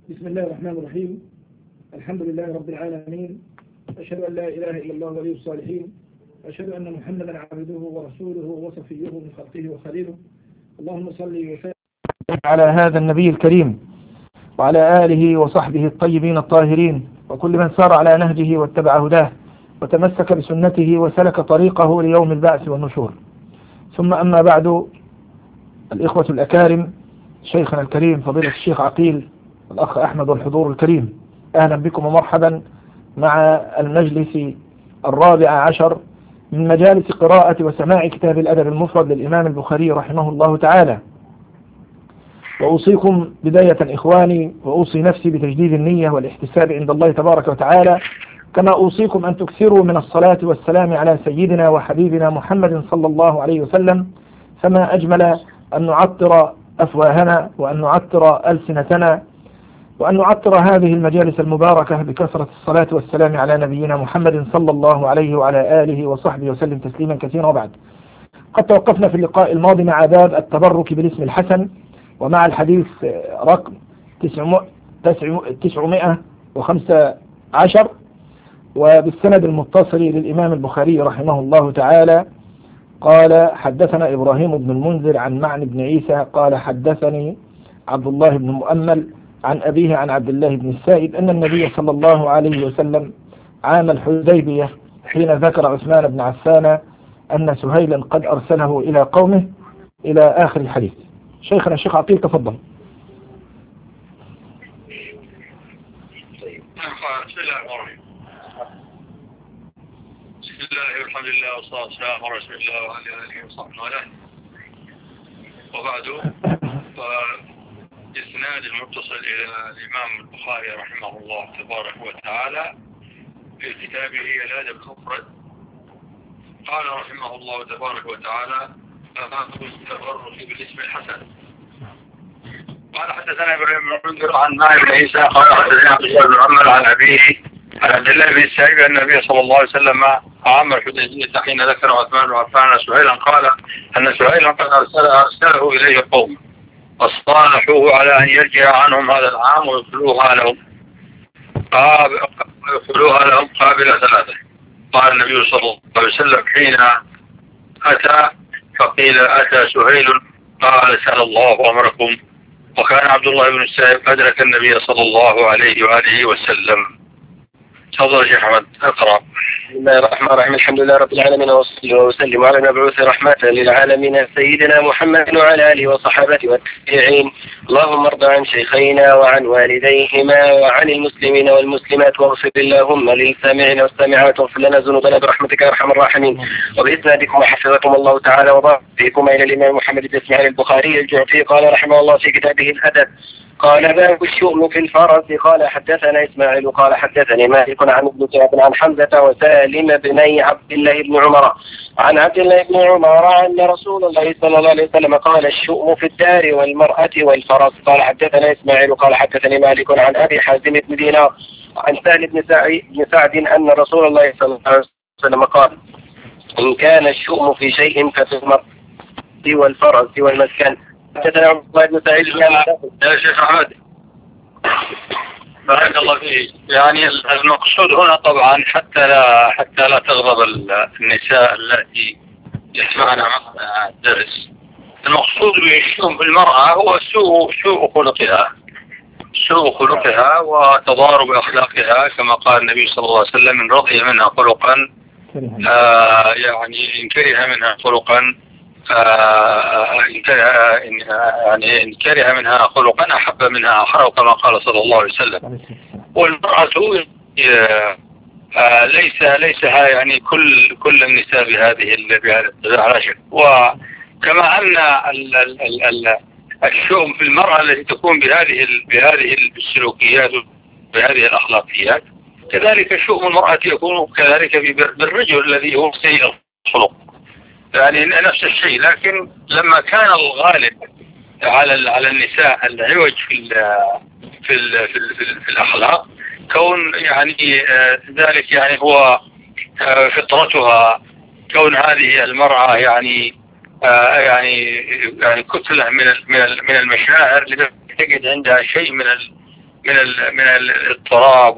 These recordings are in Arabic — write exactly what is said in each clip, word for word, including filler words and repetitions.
بسم الله الرحمن الرحيم. الحمد لله رب العالمين، أشهد أن لا إله إلا الله ولي الصالحين، أشهد أن محمدا عبده ورسوله وصفيه من خلقه وخليله. اللهم صل وسلم على هذا النبي الكريم وعلى آله وصحبه الطيبين الطاهرين وكل من سار على نهجه واتبع هداه وتمسك بسنته وسلك طريقه ليوم البعث والنشور. ثم أما بعد، الإخوة الأكارم، شيخنا الكريم فضيلة الشيخ عقيل، الأخ أحمد والحضور الكريم، أهلا بكم ومرحبا مع المجلس الرابع عشر من مجالس قراءة وسماع كتاب الأدب المفرد للإمام البخاري رحمه الله تعالى. وأوصيكم بداية إخواني وأوصي نفسي بتجديد النية والاحتساب عند الله تبارك وتعالى، كما أوصيكم أن تكثروا من الصلاة والسلام على سيدنا وحبيبنا محمد صلى الله عليه وسلم. فما أجمل أن نعطر أفواهنا وأن نعطر ألسنتنا وأن نعطر هذه المجالس المباركة بكثرة الصلاة والسلام على نبينا محمد صلى الله عليه وعلى آله وصحبه وسلم تسليما كثيرا. وبعد، قد توقفنا في اللقاء الماضي مع باب التبرك بالاسم الحسن ومع الحديث رقم تسعمائة وخمسة عشر، وبالسند المتصل للإمام البخاري رحمه الله تعالى قال: حدثنا إبراهيم بن المنذر عن معن بن عيسى قال: حدثني عبد الله بن مؤمل عن أبيه عن عبد الله بن السائب أن النبي صلى الله عليه وسلم عام الحديبية حين ذكر عثمان بن عفان أن سهيلا قد أرسله إلى قومه إلى آخر الحديث. شيخنا الشيخ عقيل، تفضل. بسم الله الرحمن الرحيم. بسم الله والحمد لله والصلاة والسلام على رسول الله وعلى آله وصحبه وله. وبعد، فإسناد المتصل إلى الإمام البخاري رحمه الله تبارك وتعالى في كتابه الأدب المفرد قال رحمه الله تبارك وتعالى: باب التبرك بالاسم الحسن. قال: حدثنا إبراهيم بن المنذر عن معن بن عيسى قال: حدثنا عبد الله بن عمر عن أبيه عن عبد الله بن السائب أن النبي صلى الله عليه وسلم عام الحديبية حين ذكر عثمان بن عفان سهيلا قال أن سهيلا قد أرسله إليه قوم فاصطالحوه على أن يرجع عنهم هذا العام ويدخلوها لهم ويدخلوها لهم قابل ثلاثة. قال النبي صلى الله عليه وسلم حين أتى فقيل: أتى سهيل؟ قال: سأل الله أمركم. وكان عبد الله بن السائب أدرك النبي صلى الله عليه وآله وسلم. تفضل شيخ أحمد، اقرأ. بسم الله الرحمن الرحيم. الحمد لله رب العالمين، وصلى وسلم على المبعوث رحمة للعالمين سيدنا محمد وعلى آله وصحبه والتابعين. اللهم ارض عن شيخينا وعن والديهما وعن المسلمين والمسلمات، واغفر اللهم للسامعين والسامعات، واغفر لنا ذنوبنا برحمتك يا ارحم الراحمين. وبإسنادكم وحفظكم الله تعالى وبارك فيكم إلى الإمام محمد بن إسماعيل البخاري الجعفي قال رحمه الله في كتابه الأدب قال: باب الشؤم في الفرس. قال: حدثنا إسماعيل قال: حدثني مالك عن ابن شهاب عن حمزة وسالم بني عبد الله بن عمر عن عبد الله بن عمر أن رسول الله صلى الله عليه وسلم قال: الشؤم في الدار والمرأة والفرس. قال: حدثنا إسماعيل قال: حدثني مالك عن أبي حازم بن دينار عن سهل بن سعد أن رسول الله صلى الله عليه وسلم قال: إن كان الشؤم في شيء ففي المرأة والفرس والمسكن. حدثنا عبد الله بن سعيد يا شيخ أحمد، بارك الله فيك. يعني المقصود هنا طبعا حتى لا حتى لا تغضب النساء التي يسمعن معنا الدرس، المقصود بالشؤم بالمرأة هو سوء سوء خلقها سوء خلقها وتضارب أخلاقها، كما قال النبي صلى الله عليه وسلم: من رضي منها خلقا آه يعني إن كره منها خلقا آه يعني إن كره منها خلقا أحب منها آخر، كما قال صلى الله عليه وسلم. والمرأة آه ليس ليس يعني كل كل النساء بهذه بهذا على شك. وكما أن ال ال ال ال الشؤم في المرأة التي تكون بهذه بهذه السلوكيات وبهذه الأخلاقيات، كذلك شؤم المرأة يكون كذلك بالرجل الذي هو سيء الخلق، يعني نفس الشيء. لكن لما كان الغالب على على النساء العوج في ال في ال في, ال في, ال في الأخلاق، كون يعني ذلك يعني هو فطرتها، كون هذه المرأة يعني يعني يعني كتلة من من من المشاعر، تجد عندها شيء من من من الاضطراب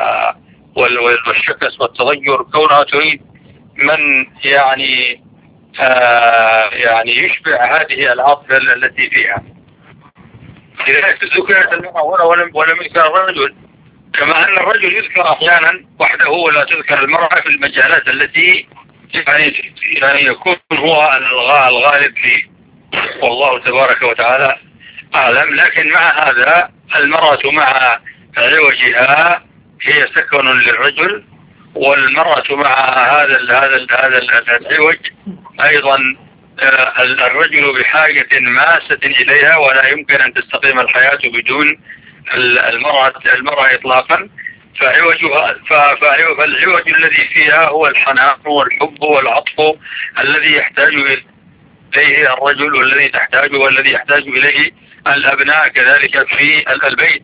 والشكس والتضجر، كونها تريد من يعني آه يعني يشبع هذه العاطفة التي فيها. لذلك ذكرت المرأة ولم ولم يذكر الرجل، كما أن الرجل يذكر أحيانا وحده ولا تذكر المرأة في المجالات التي يعني يعني يكون هو الغالب فيه، والله تبارك وتعالى أعلم. لكن مع هذا المرأة مع عوجها هي سكن للرجل، والمرأة مع هذا هذا هذا العوج أيضا الرجل بحاجة ماسة إليها، ولا يمكن أن تستقيم الحياة بدون المرأة المرأة إطلاقا. فعوجها فالعوج الذي فيها هو الحنان والحب والعطف الذي يحتاج إليه الرجل، والذي تحتاجه والذي يحتاج إليه الأبناء كذلك في البيت.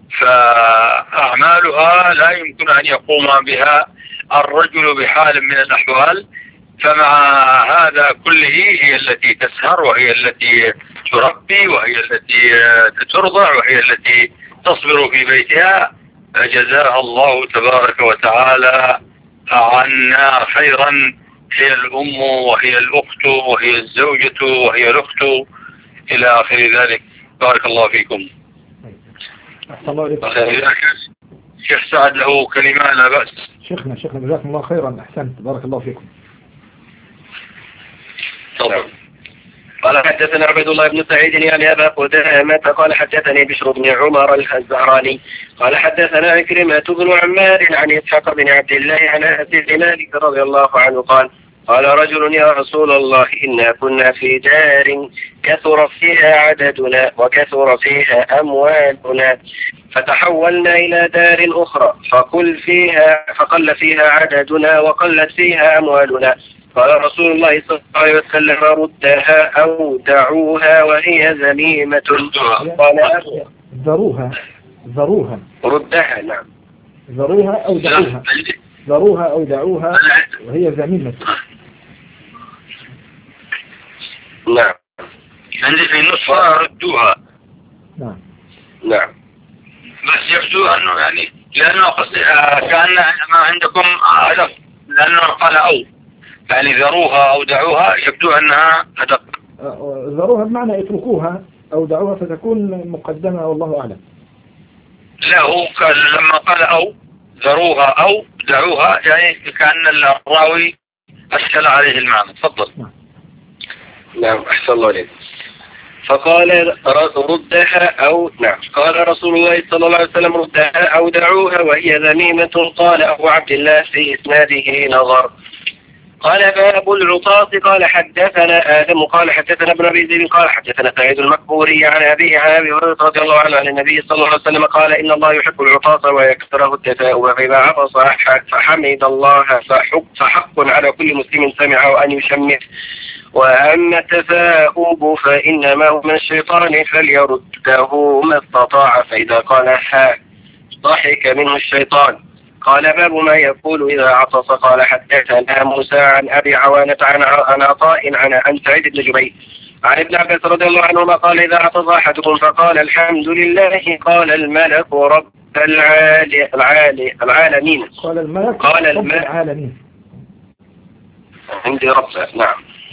فأعمالها لا يمكن أن يقوم بها الرجل بحال من الأحوال. فمع هذا كله هي التي تسهر، وهي التي تربي، وهي التي ترضع، وهي التي تصبر في بيتها. جزاها الله تبارك وتعالى عنا خيرا. هي الأم وهي الأخت وهي الزوجة وهي الأخت إلى آخر ذلك. بارك الله فيكم. شيخ سعد له كلمة لا بأس. شيخنا شيخنا جزاكم الله خيرا، أحسنت، بارك الله فيكم. طبعا. قال حدثنا عبد الله بن سعيد يعني أبا قدامة قال حدثني بشر بن عمر الزهراني قال حدثنا عكرمة بن عمار عن إسحاق بن عبد الله عن أنس بن مالك رضي الله عنه قال قال رجل يا رسول الله إنا كنا في دار كثر فيها عددنا وكثر فيها أموالنا، فتحولنا إلى دار أخرى فقل فيها فقل فيها عددنا وقلت فيها أموالنا. قال رسول الله صلى الله عليه وسلم ردها أو دعوها وهي ذميمة. قال ذروها ذروها ردها. نعم ذروها أو دعوها ذروها أو دعوها وهي ذميمة. نعم عندي في النصف ردوها. نعم نعم بس يبدو أنه يعني لأنه كان ما عندكم هدف، لأنه قال أو يعني ذروها أو دعوها، يبدو أنها أدق. ذروها بمعنى اتركوها أو دعوها فتكون مقدمة، والله أعلم. لا، هو لما قال أو ذروها أو دعوها يعني كأن الراوي أشكل عليه المعنى. تفضل. نعم أحسن الله عليك. فقال ردها أو نعم قال رسول الله صلى الله عليه وسلم ردها أو دعوها وهي ذميمة. قال أبو عبد الله في إسناده نظر. قال باب العطاس. قال حدثنا آدم قال حدثنا ابن أبي ذئب قال حدثنا سعيد المقبوري عن أبيه عن أبي هريرة رضي الله عنه عن النبي صلى الله عليه وسلم قال إن الله يحب العطاس ويكره التثاؤب، فإذا عطس فحمد الله فحق على كل مسلم سمعه أن يشمت، وأما التثاؤب فإنما هو من الشيطان فليرده ما استطاع، فإذا قال ها ضحك منه الشيطان. قال باب ما يقول إذا عطس. قال حدثنا موسى عن أبي عوانة عن عطاء عن عن سعيد بن جبير عن ابن عباس رضي الله عنهما قال إذا عطس أحدكم فقال الحمد لله قال الملك رب العالي العالي العالمين. قال الملك قال رب العالمين. عندي رب. نعم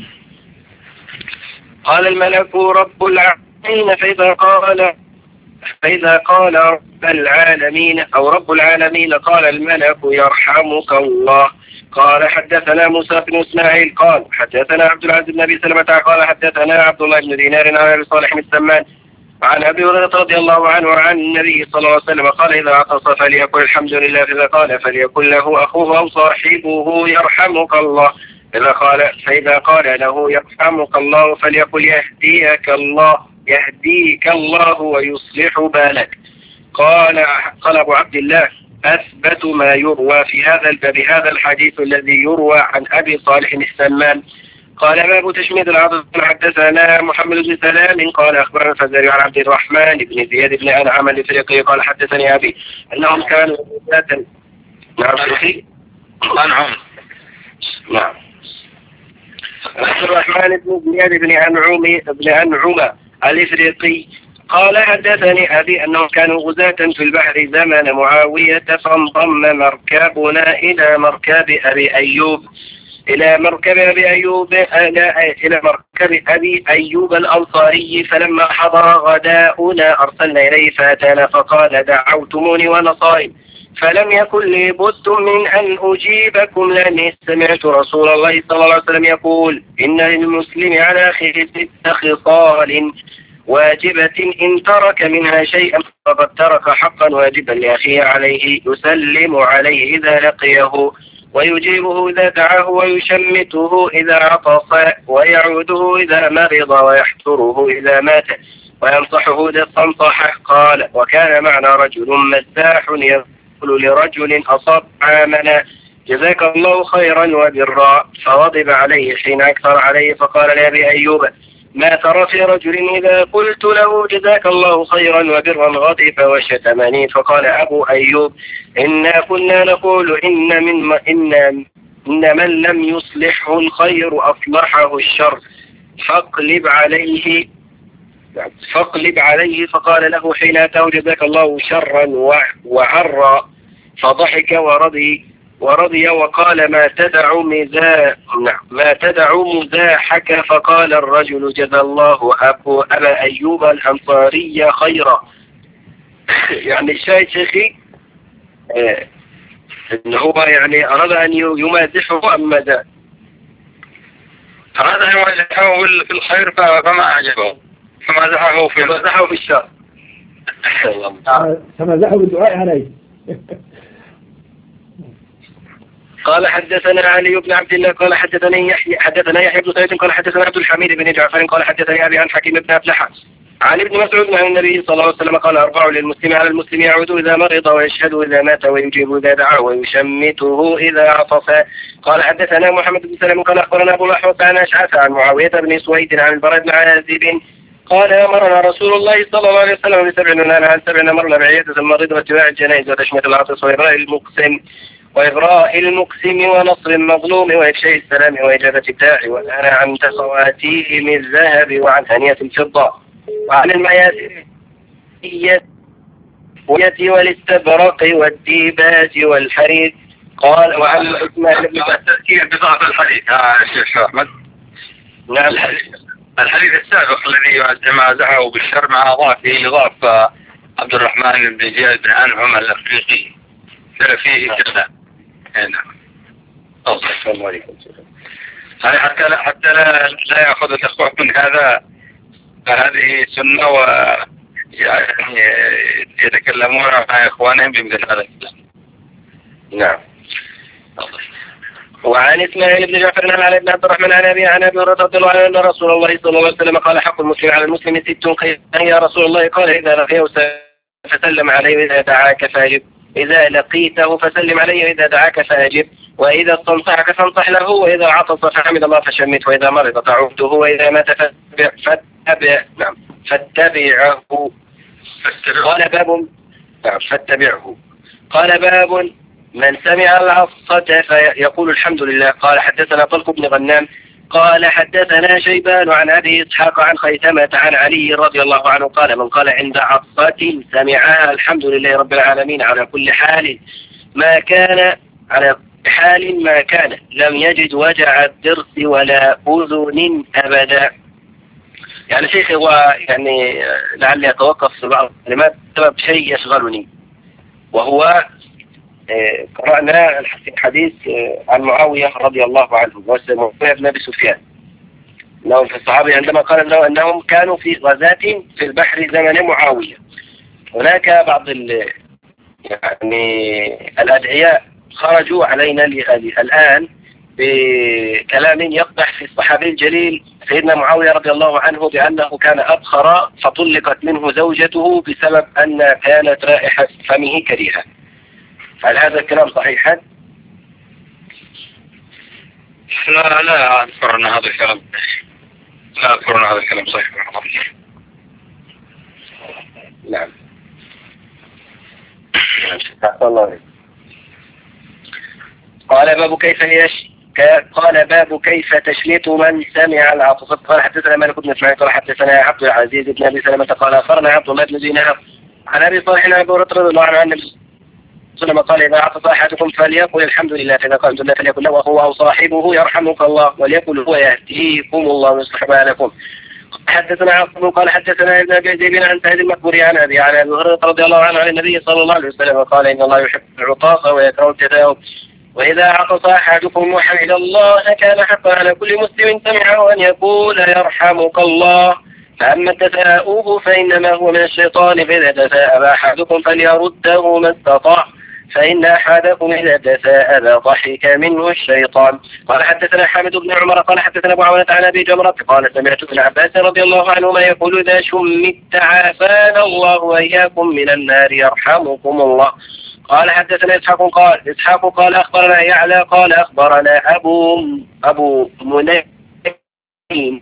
قال الملك رب العالمين. فإذا قال فإذا قال رب العالمين أو رب العالمين قال الملك يرحمك الله. قال حدثنا موسى بن إسماعيل قال حدثنا عبد العزيز بن أبي سلمة قال حدثنا عبد الله بن دينار عن أبي صالح السمان عن أبي هريرة رضي الله عنه عن النبي صلى الله عليه وسلم قال إذا عطس فليقل الحمد لله، فإذا قال فليقل له أخوه أو صاحبه يرحمك الله، إذا قال فإذا قال له يرحمك الله فليقل يهديك الله يهديك الله ويصلح بالك. قال قال أبو عبد الله أثبت ما يروى في هذا الباب هذا الحديث الذي يروى عن أبي صالح السمان. قال باب تشميد العضد. حدثنا محمد بن سلام قال أخبرنا الفزاري عن عبد الرحمن بن زياد بن أنعم الإفريقي قال حدثني أبي أنهم كانوا ذاتا. نعم شيخي. أنعم. نعم عبد الرحمن بن زياد بن أنعم بن أنعم الإفريقي قال حدثني أبي أنهم كانوا غزاة في البحر زمن معاوية فانضم مركبنا إلى مركب أبي أيوب إلى مركب أبي أيوب إلى مركب أبي أيوب الأنصاري، فلما حضر غداؤنا أرسلنا إليه فأتانا فقال دعوتموني وأنا صائم، فلم يكن لي بد من أن أجيبكم لأني سمعت رسول الله صلى الله عليه وسلم يقول إن للمسلم على أخيه ست خصال واجبة إن ترك منها شيئا فقد ترك حقا واجبا لأخيه عليه، يسلم عليه إذا لقيه ويجيبه إذا دعاه ويشمته إذا عطس ويعوده إذا مرض ويحتره إذا مات وينصحه إذا استنصحه. قال وكان معنا رجل مزاح يقول لرجل أصاب عامنا جزاك الله خيرا وبرا، فغضب عليه حين أكثر عليه فقال لأبي أيوب ما ترى في رجل إذا قلت له جزاك الله خيرا وبرا غضب وشتمني؟ فقال أبو أيوب إنا كنا نقول إن من إن إن من لم يصلحه الخير أصلحه الشر فاقلب عليه فاقلب عليه. فقال له حين أتاه جزاك الله شرا وعرى فضحك ورضي ورضي وقال ما تدع مزاح ما تدع مزاحك؟ فقال الرجل جزى الله أبو أبا أيوب الأنصاري خيرا. يعني الشاهد شيخي آه إن هو يعني أراد أن يمازحه أم ماذا؟ أراد أن يمازحه في الخير فما أعجبه فمازحه في مازحه في الشر فمازحه بالدعاء عليه. قال حدثنا علي بن عبد الله قال حدثني يحيى حدثنا يحيى بن سعيد قال حدثنا عبد الحميد بن جعفر قال حدثني أبي عن حكيم بن أفلح عن ابن مسعود عن النبي صلى الله عليه وسلم قال أربع للمسلم على المسلم يعود إذا مرض ويشهد إذا مات ويجيب إذا دعا ويشمته إذا عطس. قال حدثنا محمد بن سلام قال أخبرنا أبو الأحوص عن أشعث عن معاوية بن سويد عن البراء بن عازب قال أمرنا رسول الله صلى الله عليه وسلم بسبع نهانا عن سبع أمرنا بعيادة المريض واتباع الجنائز وتشمية العطس وإبراء المقسم وإبراء المقسم ونصر المظلوم وإفشاء السلام وإجابة الداعي ونهى عن تخواتيم الذهب وعن هنية الفضة وعن المياسر والاستبرق والديباج والحرير. قال وعن إسماعيل بن التذكير بضعف الحديث يا شيخ أحمد. نعم الحديث السابق الذي مازحه بالشر مع ضعفه ضعف عبد الرحمن بن زياد بن أنعم الأفريقي فيه كذا. نعم. السلام عليكم. هذه حتى لا حتى لا, لا يأخذ الأخوة من هذا فهذه سنة و يعني يتكلمون مع إخوانهم بمثل هذا الكلام. نعم. وعن إسماعيل بن جعفر عن بن عبد الرحمن عن أبي عن أبي هريرة رضي الله عنه أن رسول الله صلى الله عليه وسلم قال حق المسلم على المسلم ست خير يا رسول الله؟ قال إذا لقيه فسلم عليه وإذا دعاك فأجب إذا لقيته فسلم عليه وإذا دعاك فأجب وإذا استنصحك فانصح له وإذا عطس فحمد الله فشمت وإذا مرض تعوده وإذا مات فاتبع نعم فاتبعه. قال باب نعم فاتبعه. قال باب من سمع العصة فيقول الحمد لله. قال حدثنا طلق بن غنام قال حدثنا شيبان عن أبي إسحاق عن خيثمة عن علي رضي الله عنه قال من قال عند عصة سمعها الحمد لله رب العالمين على كل حال ما كان على حال ما كان لم يجد وجع الضرس ولا أذن أبدا. يعني شيخ هو يعني لعلي أتوقف في بعض الكلمات بسبب شيء يشغلني، وهو قرأنا الحديث عن معاوية رضي الله عنه ومعاوية بن أبي سفيان أنهم في الصحابة عندما قال له أنهم كانوا في غزاة في البحر زمن معاوية. هناك بعض يعني الأدعياء خرجوا علينا الآن بكلام يقدح في الصحابي الجليل سيدنا معاوية رضي الله عنه بأنه كان أبخر فطلقت منه زوجته بسبب أن كانت رائحة فمه كريهة. هل هذا الكلام صحيحا؟ لا لا أذكر أن هذا الكلام لا أذكر أن هذا الكلام صحيح. نعم. الله. قال باب كيف يش قال باب كيف تشميت من سمع العطس. قال حدثنا مالك بن اسماعيل قال حدثنا عبد العزيز بن ابي سلمة قال اخبرنا عبد الله بن دينار عن ابي صالح عن ابي هريرة رضي الله عنه عن النبي صلى الله عليه وسلم قال اذا عطس احدكم فليقل الحمد لله، فاذا قال الحمد لله فليقل له واخوه او صاحبه يرحمك الله، وليقل هو يهديكم الله ويصلح بالكم. حدثنا عاصم قال حدثنا ابن ابي ذئب عن سعيد المقبوري عن ابي عن ابي هريرة رضي الله عنه عن النبي صلى الله عليه وسلم قال ان الله يحب العطاس ويكره التثاؤب، وإذا عطس أحدكم وحمد الله كان حقا على كل مسلم سمعه أن يقول يرحمك الله. فأما التثاؤب فإنما هو من الشيطان، فإذا تثاءب أحدكم فليرده ما استطاع، فإن أحدكم إذا تثاءب ضحك منه الشيطان. قال حدثنا حامد بن عمر قال حدثنا أبو عوانة عن أبي جمرة قال سمعت ابن عباس رضي الله عنهما يقول إذا شمت عافانا الله وإياكم من النار يرحمكم الله. قال حدثنا إسحاق قال إسحاق قال أخبرنا يعلى قال أخبرنا أبو أبو منين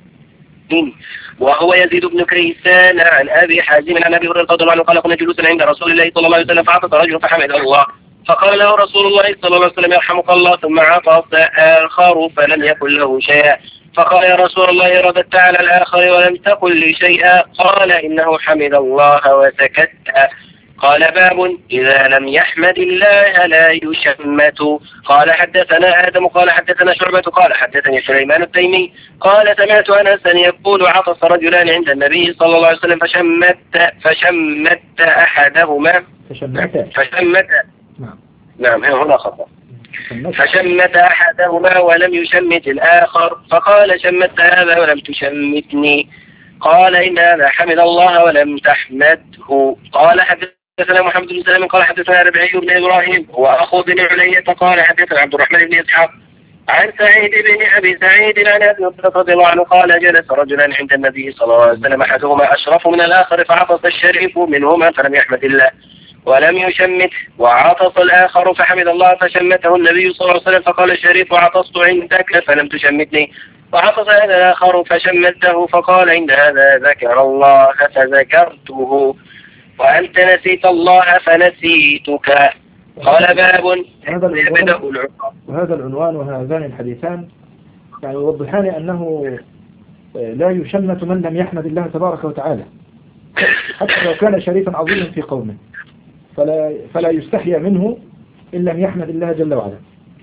وهو يزيد بن كيسان عن أبي حازم عن أبي هريرة رضي الله عنه قال كنا جلوسا عند رسول الله صلى الله عليه وسلم فعطس رجل فحمد الله، فقال له رسول الله صلى الله عليه وسلم يرحمك الله، ثم عطس آخر فلم يقل له شيئا، فقال يا رسول الله رددت على الآخر ولم تقل لي شيئا، قال إنه حمد الله وسكت. قال باب إذا لم يحمد الله لا يشمت. قال حدثنا آدم قال حدثنا شعبة قال حدثني سليمان التيمي قال سمعت أنسا يقول عطس رجلان عند النبي صلى الله عليه وسلم فشمت فشمت أحدهما فشمت فشمت نعم نعم هنا خطأ فشمت أحدهما ولم يشمت الآخر، فقال شمت هذا ولم تشمتني، قال إن هذا حمد الله ولم تحمده. قال حدثنا محمد بن سلام قال حدثنا ربيعي بن إبراهيم وأخو بن علية قال حدثنا عبد الرحمن بن إسحاق عن سعيد بن أبي سعيد عن أبي هريرة رضي الله عنه قال جلس رجلان عند النبي صلى الله عليه وسلم أحدهما أشرف من الآخر فعطس الشريف منهما فلم يحمد الله ولم يشمت، وعطس الآخر فحمد الله فشمته النبي صلى الله عليه وسلم فقال الشريف عطست عندك فلم تشمتني، وعطس هذا الآخر فشمته فقال عند هذا ذكر الله فذكرته وأنت نسيت الله فنسيتك. قال باب يبدأ العقاب. وهذا العنوان وهذان الحديثان يعني يوضحان أنه لا يشمت من لم يحمد الله تبارك وتعالى حتى لو كان شريفا عظيما في قومه، فلا, فلا يستحيا منه إن لم يحمد الله جل وعلا.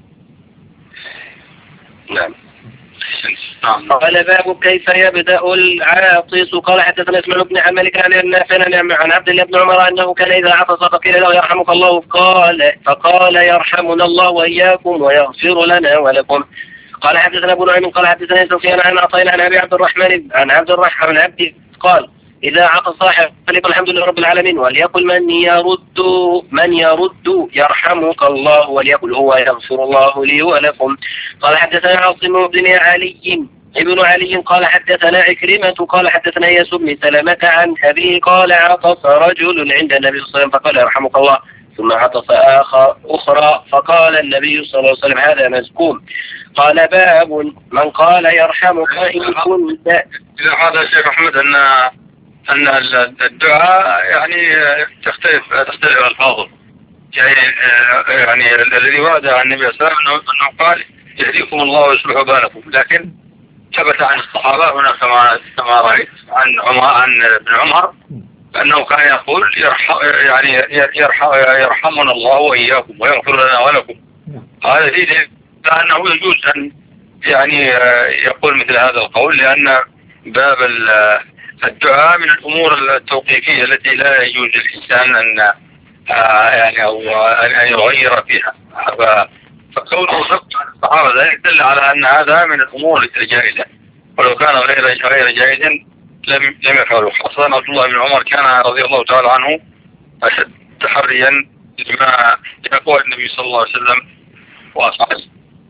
نعم. قال باب كيف يبدأ العاطس. قال حدثنا اسماعيل بن عمالك عن النافع عن عبد الله بن عمر أنه كان إذا عطس فقيل له يرحمك الله قال فقال يرحمنا الله وإياكم ويغفر لنا ولكم. قال حدثنا أبو نعيم قال حدثنا سفيان عن عطاء عن أبي عبد الرحمن عن عبد الرحمن عن عبد قال إذا عطس صاحب فليقل الحمد لله رب العالمين وليقل من يرد من يرد يرحمك الله وليقل هو يغفر الله لي ولكم. قال حدثنا عاصم بن علي ابن علي قال حدثنا عكرمة قال حدثنا ياس بن سلمة عن أبيه قال عطس رجل عند النبي صلى الله عليه وسلم فقال يرحمك الله، ثم عطس آخر أخرى فقال النبي صلى الله عليه وسلم هذا مزكوم. قال باب من قال يرحمك إن كنت. إذا هذا الشيخ أحمد أن أن الدعاء يعني تختلف تختلف الألفاظ، يعني يعني الذي ورد عن النبي صلى الله عليه وسلم أنه قال يهديكم الله ويصلح بالكم، لكن ثبت عن الصحابة هنا كما كما رأيت عن عمر عن ابن عمر أنه كان يقول يرحم يعني يرحم يرحمنا الله وإياكم ويغفر لنا ولكم. هذا دليل لأنه يجوز أن يعني يقول مثل هذا القول، لأن باب الدعاء من الأمور التوقيفية التي لا يجوز للإنسان أن يعني أو أن يغير فيها، فكونه ثبت عن الصحابة ذلك دل على أن هذا من الأمور الجائزة، ولو كان غير غير جائز لم لم يفعله. خاصة عبد الله بن عمر كان رضي الله تعالى عنه أشد تحريا لما يقول النبي صلى الله عليه وسلم وأصحابه.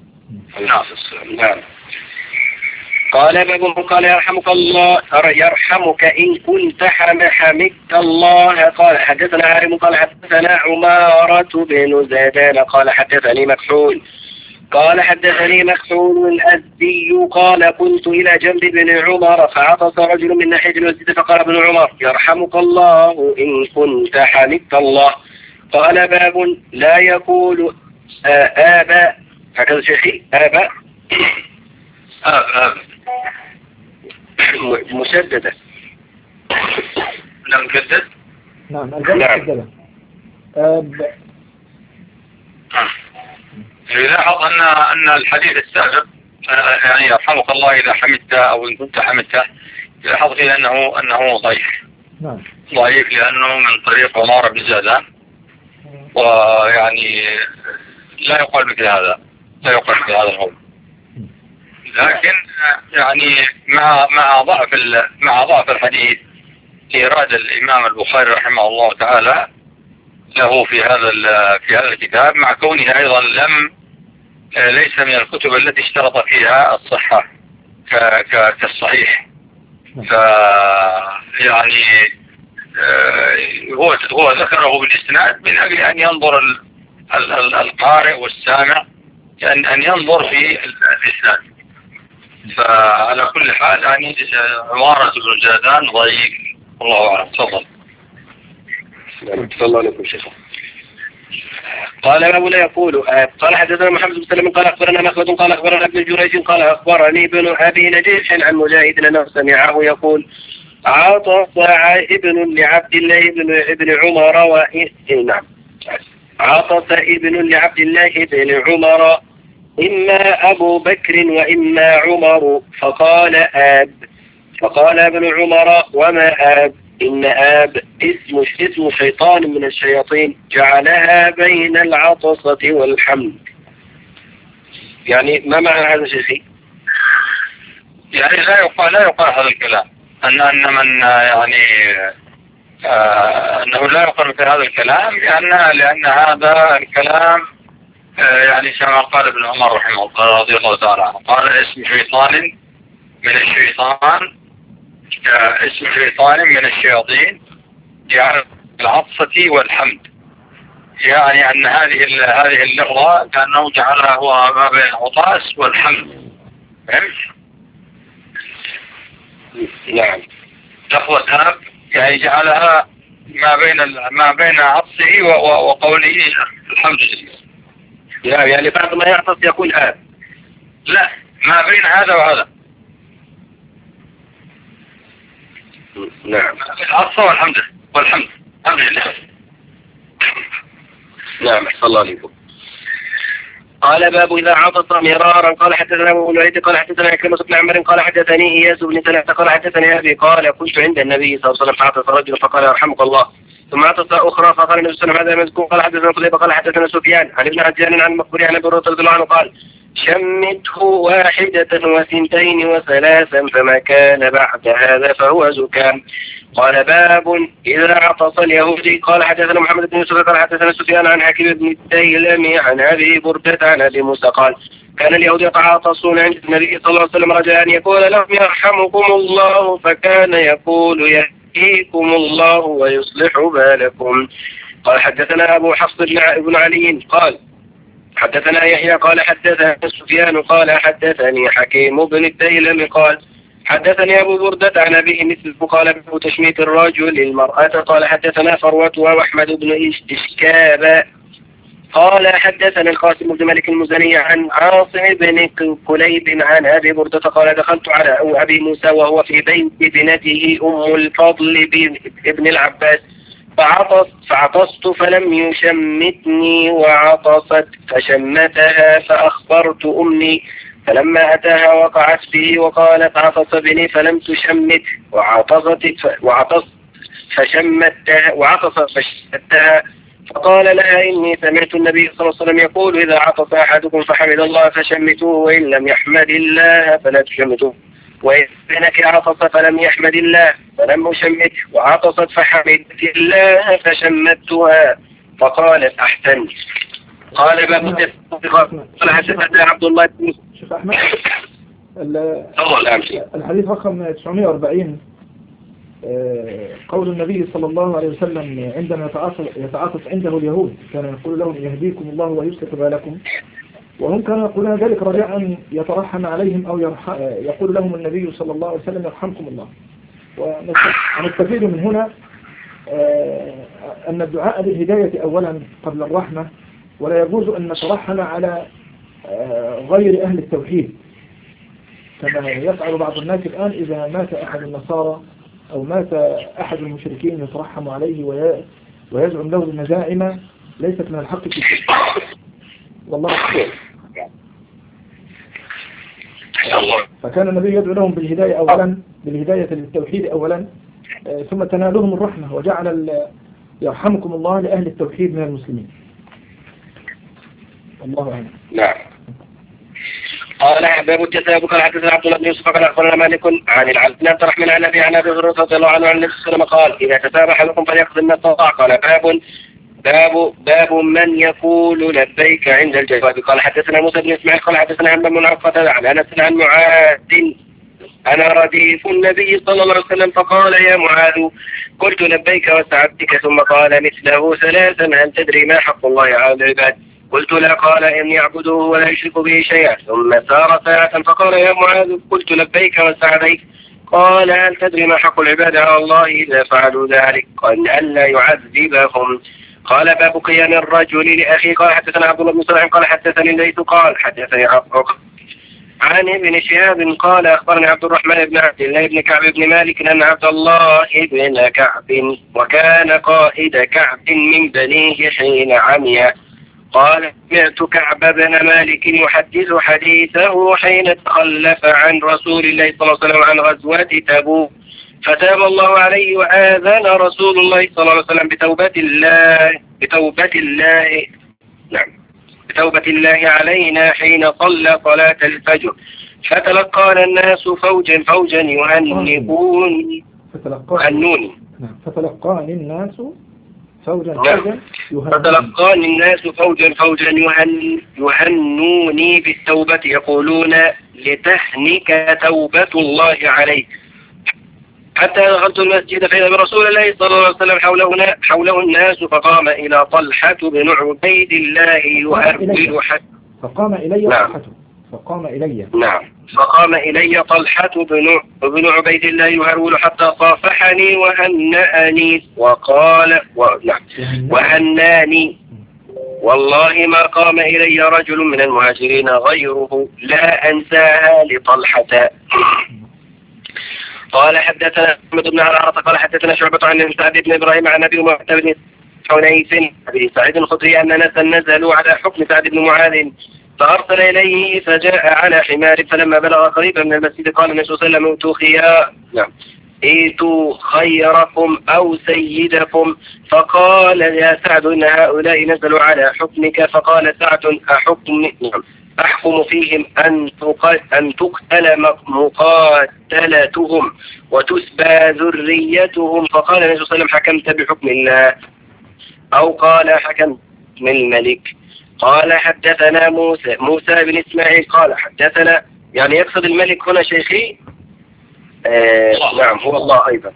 نعم. قال باب قال يرحمك الله يرحمك إن كنت حمدت الله. قال حدثنا عارم قال حدثنا عمارة بن زيدان قال حدثني مكحول قال حدثني مكحول الأزدي قال كنت إلى جنب بن عمر فعطس رجل من ناحية المسجد فقال ابن عمر يرحمك الله إن كنت حمدت الله. قال باب لا يقول آباء هكذا شيخي آباء آب آب مشددة. لم جدد. نعم الباء مشددة. آب. يلاحظ أن أن الحديث السابق يعني يرحمك الله إذا حمدته أو إن كنت حمدته، يلاحظ فيه أنه أنه ضعيف. نعم. ضعيف لأنه من طريق عمارة بن زادان، ويعني لا يقال مثل هذا، لا يقال مثل هذا القول. لكن يعني مع مع ضعف مع ضعف الحديث إيراد الإمام البخاري رحمه الله تعالى له في هذا في هذا الكتاب، مع كونه أيضا لم ليس من الكتب التي اشترط فيها الصحة كالصحيح. ف يعني هو هو ذكره بالإسناد من أجل أن ينظر القارئ والسامع أن أن ينظر في الإسناد. فعلى كل حال يعني عمارة بن زادان ضعيف، الله أعلم. تفضل. تفضل عليكم شيخ. قال أبو لا يقول قال حدثنا محمد بن سلمة قال أخبرنا مخلد قال أخبرنا ابن جريج قال أخبرني ابن أبي نجيح عن مجاهد أنه سمعه يقول عطس ابن لعبد الله ابن ابن عمر و نعم عطس ابن لعبد الله ابن عمر إما أبو بكر وإما عمر فقال آب، فقال ابن عمر وما آب؟ إن آب اسم اسم شيطان من الشياطين جعلها بين العطسة والحمد. يعني ما معنى هذا شيخي؟ يعني لا يقال لا يقال هذا الكلام أن أن من يعني آه أنه لا يقال مثل هذا الكلام، لأن لأن هذا الكلام آه يعني كما قال ابن عمر رحمه الله رضي الله تعالى عنه، قال اسم شيطان من الشيطان اسم شيطان من الشياطين جعل العطسة والحمد، يعني أن هذه هذه اللغة كأنه جعلها هو ما بين العطاس والحمد. فهمت؟ نعم. لفظة آب يعني جعلها ما بين ما بين عطسه وقوله الحمد لله. نعم، يعني بعد ما يعطس يقول آب. لا، ما بين هذا وهذا. نعم. العطس والحمد والحمد الحمد لله. نعم، أحسن الله عليكم. قال باب إذا عطس مرارا. قال حدثنا أبو الوليد قال حدثنا عكرمة بن عمرو قال حدثني إياس بن سلمة قال حدثني أبي قال كنت عند النبي صلى الله عليه وسلم فعطس رجل فقال يرحمك الله، ثم عطس أخرى فقال النبي صلى الله عليه وسلم هذا مذكور. قال حدثنا قتيبة قال حدثنا سفيان عن ابن عجلان عن المقبري عن أبي هريرة رضي الله عنه قال شمته واحدة وثنتين وثلاثا فما كان بعد هذا فهو زكام. قال باب إذا عطس اليهودي. قال حدثنا محمد بن يوسف قال حدثنا سفيان عن حكيم بن الديلمي عن أبي بردة عن أبي موسى قال كان اليهود يتعاطسون عند النبي صلى الله عليه وسلم رجاء أن يقول لهم يرحمكم الله، فكان يقول يهديكم الله ويصلح بالكم. قال حدثنا أبو حفص بن علي قال حدثنا يحيى قال حدثنا سفيان قال حدثني حكيم بن الديلمي قال حدثني أبو بردة عن أبيه مثله قال ابن تشميت الرجل المرأة. قال حدثنا فروة وأحمد بن إشكاب قال حدثنا القاسم بن مالك المزني عن عاصم بن كليب عن أبي بردة قال دخلت على أبي موسى وهو في بيت ابنته أم الفضل بن العباس فعطس فعطست فلم يشمتني وعطست فشمتها فأخبرت أمي فلما أتاها وقعت به وقالت عطس بني فلم تشمت وعطست وعطست فشمتها وعطست فشمتها فقال لها إني سمعت النبي صلى الله عليه وسلم يقول إذا عطس أحدكم فحمد الله فشمتوه وإن لم يحمد الله فلا تشمتوه وإنك عطس فلم يحمد الله فلم أشمت وعطست فحمدت الله فشمتها فقالت أحسنت. قال باب قال حدثنا عبد الله بن شيخ أحمد الحديث رقم تسعمائة وأربعين قول النبي صلى الله عليه وسلم عندما يتعاطف عنده اليهود كان يقول لهم يهديكم الله ويصلح بالكم، وهم كانوا يقولون ذلك رجاء أن يترحم عليهم أو يقول لهم النبي صلى الله عليه وسلم يرحمكم الله. ونستفيد من هنا أن الدعاء بالهداية أولا قبل الرحمة، ولا يجوز أن نترحم على غير أهل التوحيد، كما يفعل بعض الناس الآن إذا مات أحد النصارى أو مات أحد المشركين يترحم عليه ويزعم له بمزاعم ليست من الحق في شيء. والله أكبر. فكان النبي يدعو لهم بالهداية أولا، بالهداية للتوحيد أولا، ثم تنالهم الرحمة، وجعل يرحمكم الله لأهل التوحيد من المسلمين. الله أعلم. نعم. قال باب التثابت. قال حدثنا عبد الله بن يوسف قال اخبرنا مالك عن العبد بن عبد الرحمن عن ابي عن ابي هريره رضي الله عنه عن النبي صلى الله عليه وسلم قال اذا تثابت احدكم فليقضي ما استطاع. قال باب باب باب من يقول لبيك عند الجواب. قال حدثنا موسى بن اسماعيل قال حدثنا عن بن عقبة عن انس عن معاذ انا رديف النبي صلى الله عليه وسلم فقال يا معاذ قلت لبيك وسعدتك ثم قال مثله ثلاثا هل تدري ما حق الله على العباد؟ قلت لا. قال إن يعبدوه ولا يشرك به شيئا. ثم سار ساعة فقال يا معاذ قلت لبيك وسعديك. قال هل تدري ما حق العباد على الله إذا فعلوا ذلك؟ قال ألا يعذبهم. قال باب قيام الرجل لأخيه. قال حدثنا عبد الله بن صالح قال حدثني الليث قال حدثني عقبة عن ابن شهاب قال أخبرني عبد الرحمن بن عبد الله بن كعب بن مالك أن عبد الله بن كعب وكان قائد كعب من بنيه حين عمي. قال سمعت كعب بن مالك يحدث حديثه حين تخلف عن رسول الله صلى الله عليه وسلم عن غزوة تبوك فتاب الله عليه وآذن رسول الله صلى الله عليه وسلم بتوبة الله بتوبة الله نعم بتوبة الله علينا حين صلى صلاة الفجر فتلقانا الناس فوجا فوجا يهنئون يهنوني فتلقاني الناس فوجا فوجا فتلقاني الناس فوجا فوجا يهن يهنوني بالتوبة يقولون لتهنك توبة الله عليك حتى دخلت المسجد فإذا برسول الله صلى الله عليه وسلم حوله حوله الناس فقام إلى طلحة بن عبيد الله يهرول حتى فقام إلي طلحة فقام إلي نعم فقام إلي طلحة بن بن عبيد الله يهرول حتى صافحني وهنأني وقال و... نعم وهناني والله ما قام إلي رجل من المهاجرين غيره لا أنساها لطلحة. قال حدثنا محمد بن عرعرة قال حدثنا شعبة عن سعد بن إبراهيم عن أبي أمامة بن حنيف أبي سعيد الخدري أن ناسا نزلوا على حكم سعد بن معاذ فأرسل إليه فجاء على حمار فلما بلغ قريبا من المسجد قال النبي صلى الله عليه وسلم ائتوا خيار نعم ائتوا خيركم أو سيدكم فقال يا سعد إن هؤلاء نزلوا على حكمك فقال سعد أحكم نعم أحكم فيهم أن أن تقتل مقاتلتهم وتسبى ذريتهم فقال النبي صلى الله عليه وسلم حكمت بحكم الله أو قال حكمت من الملك. قال حدثنا موسى موسى بن إسماعيل قال حدثنا يعني يقصد الملك هنا شيخي آه نعم هو الله أيضا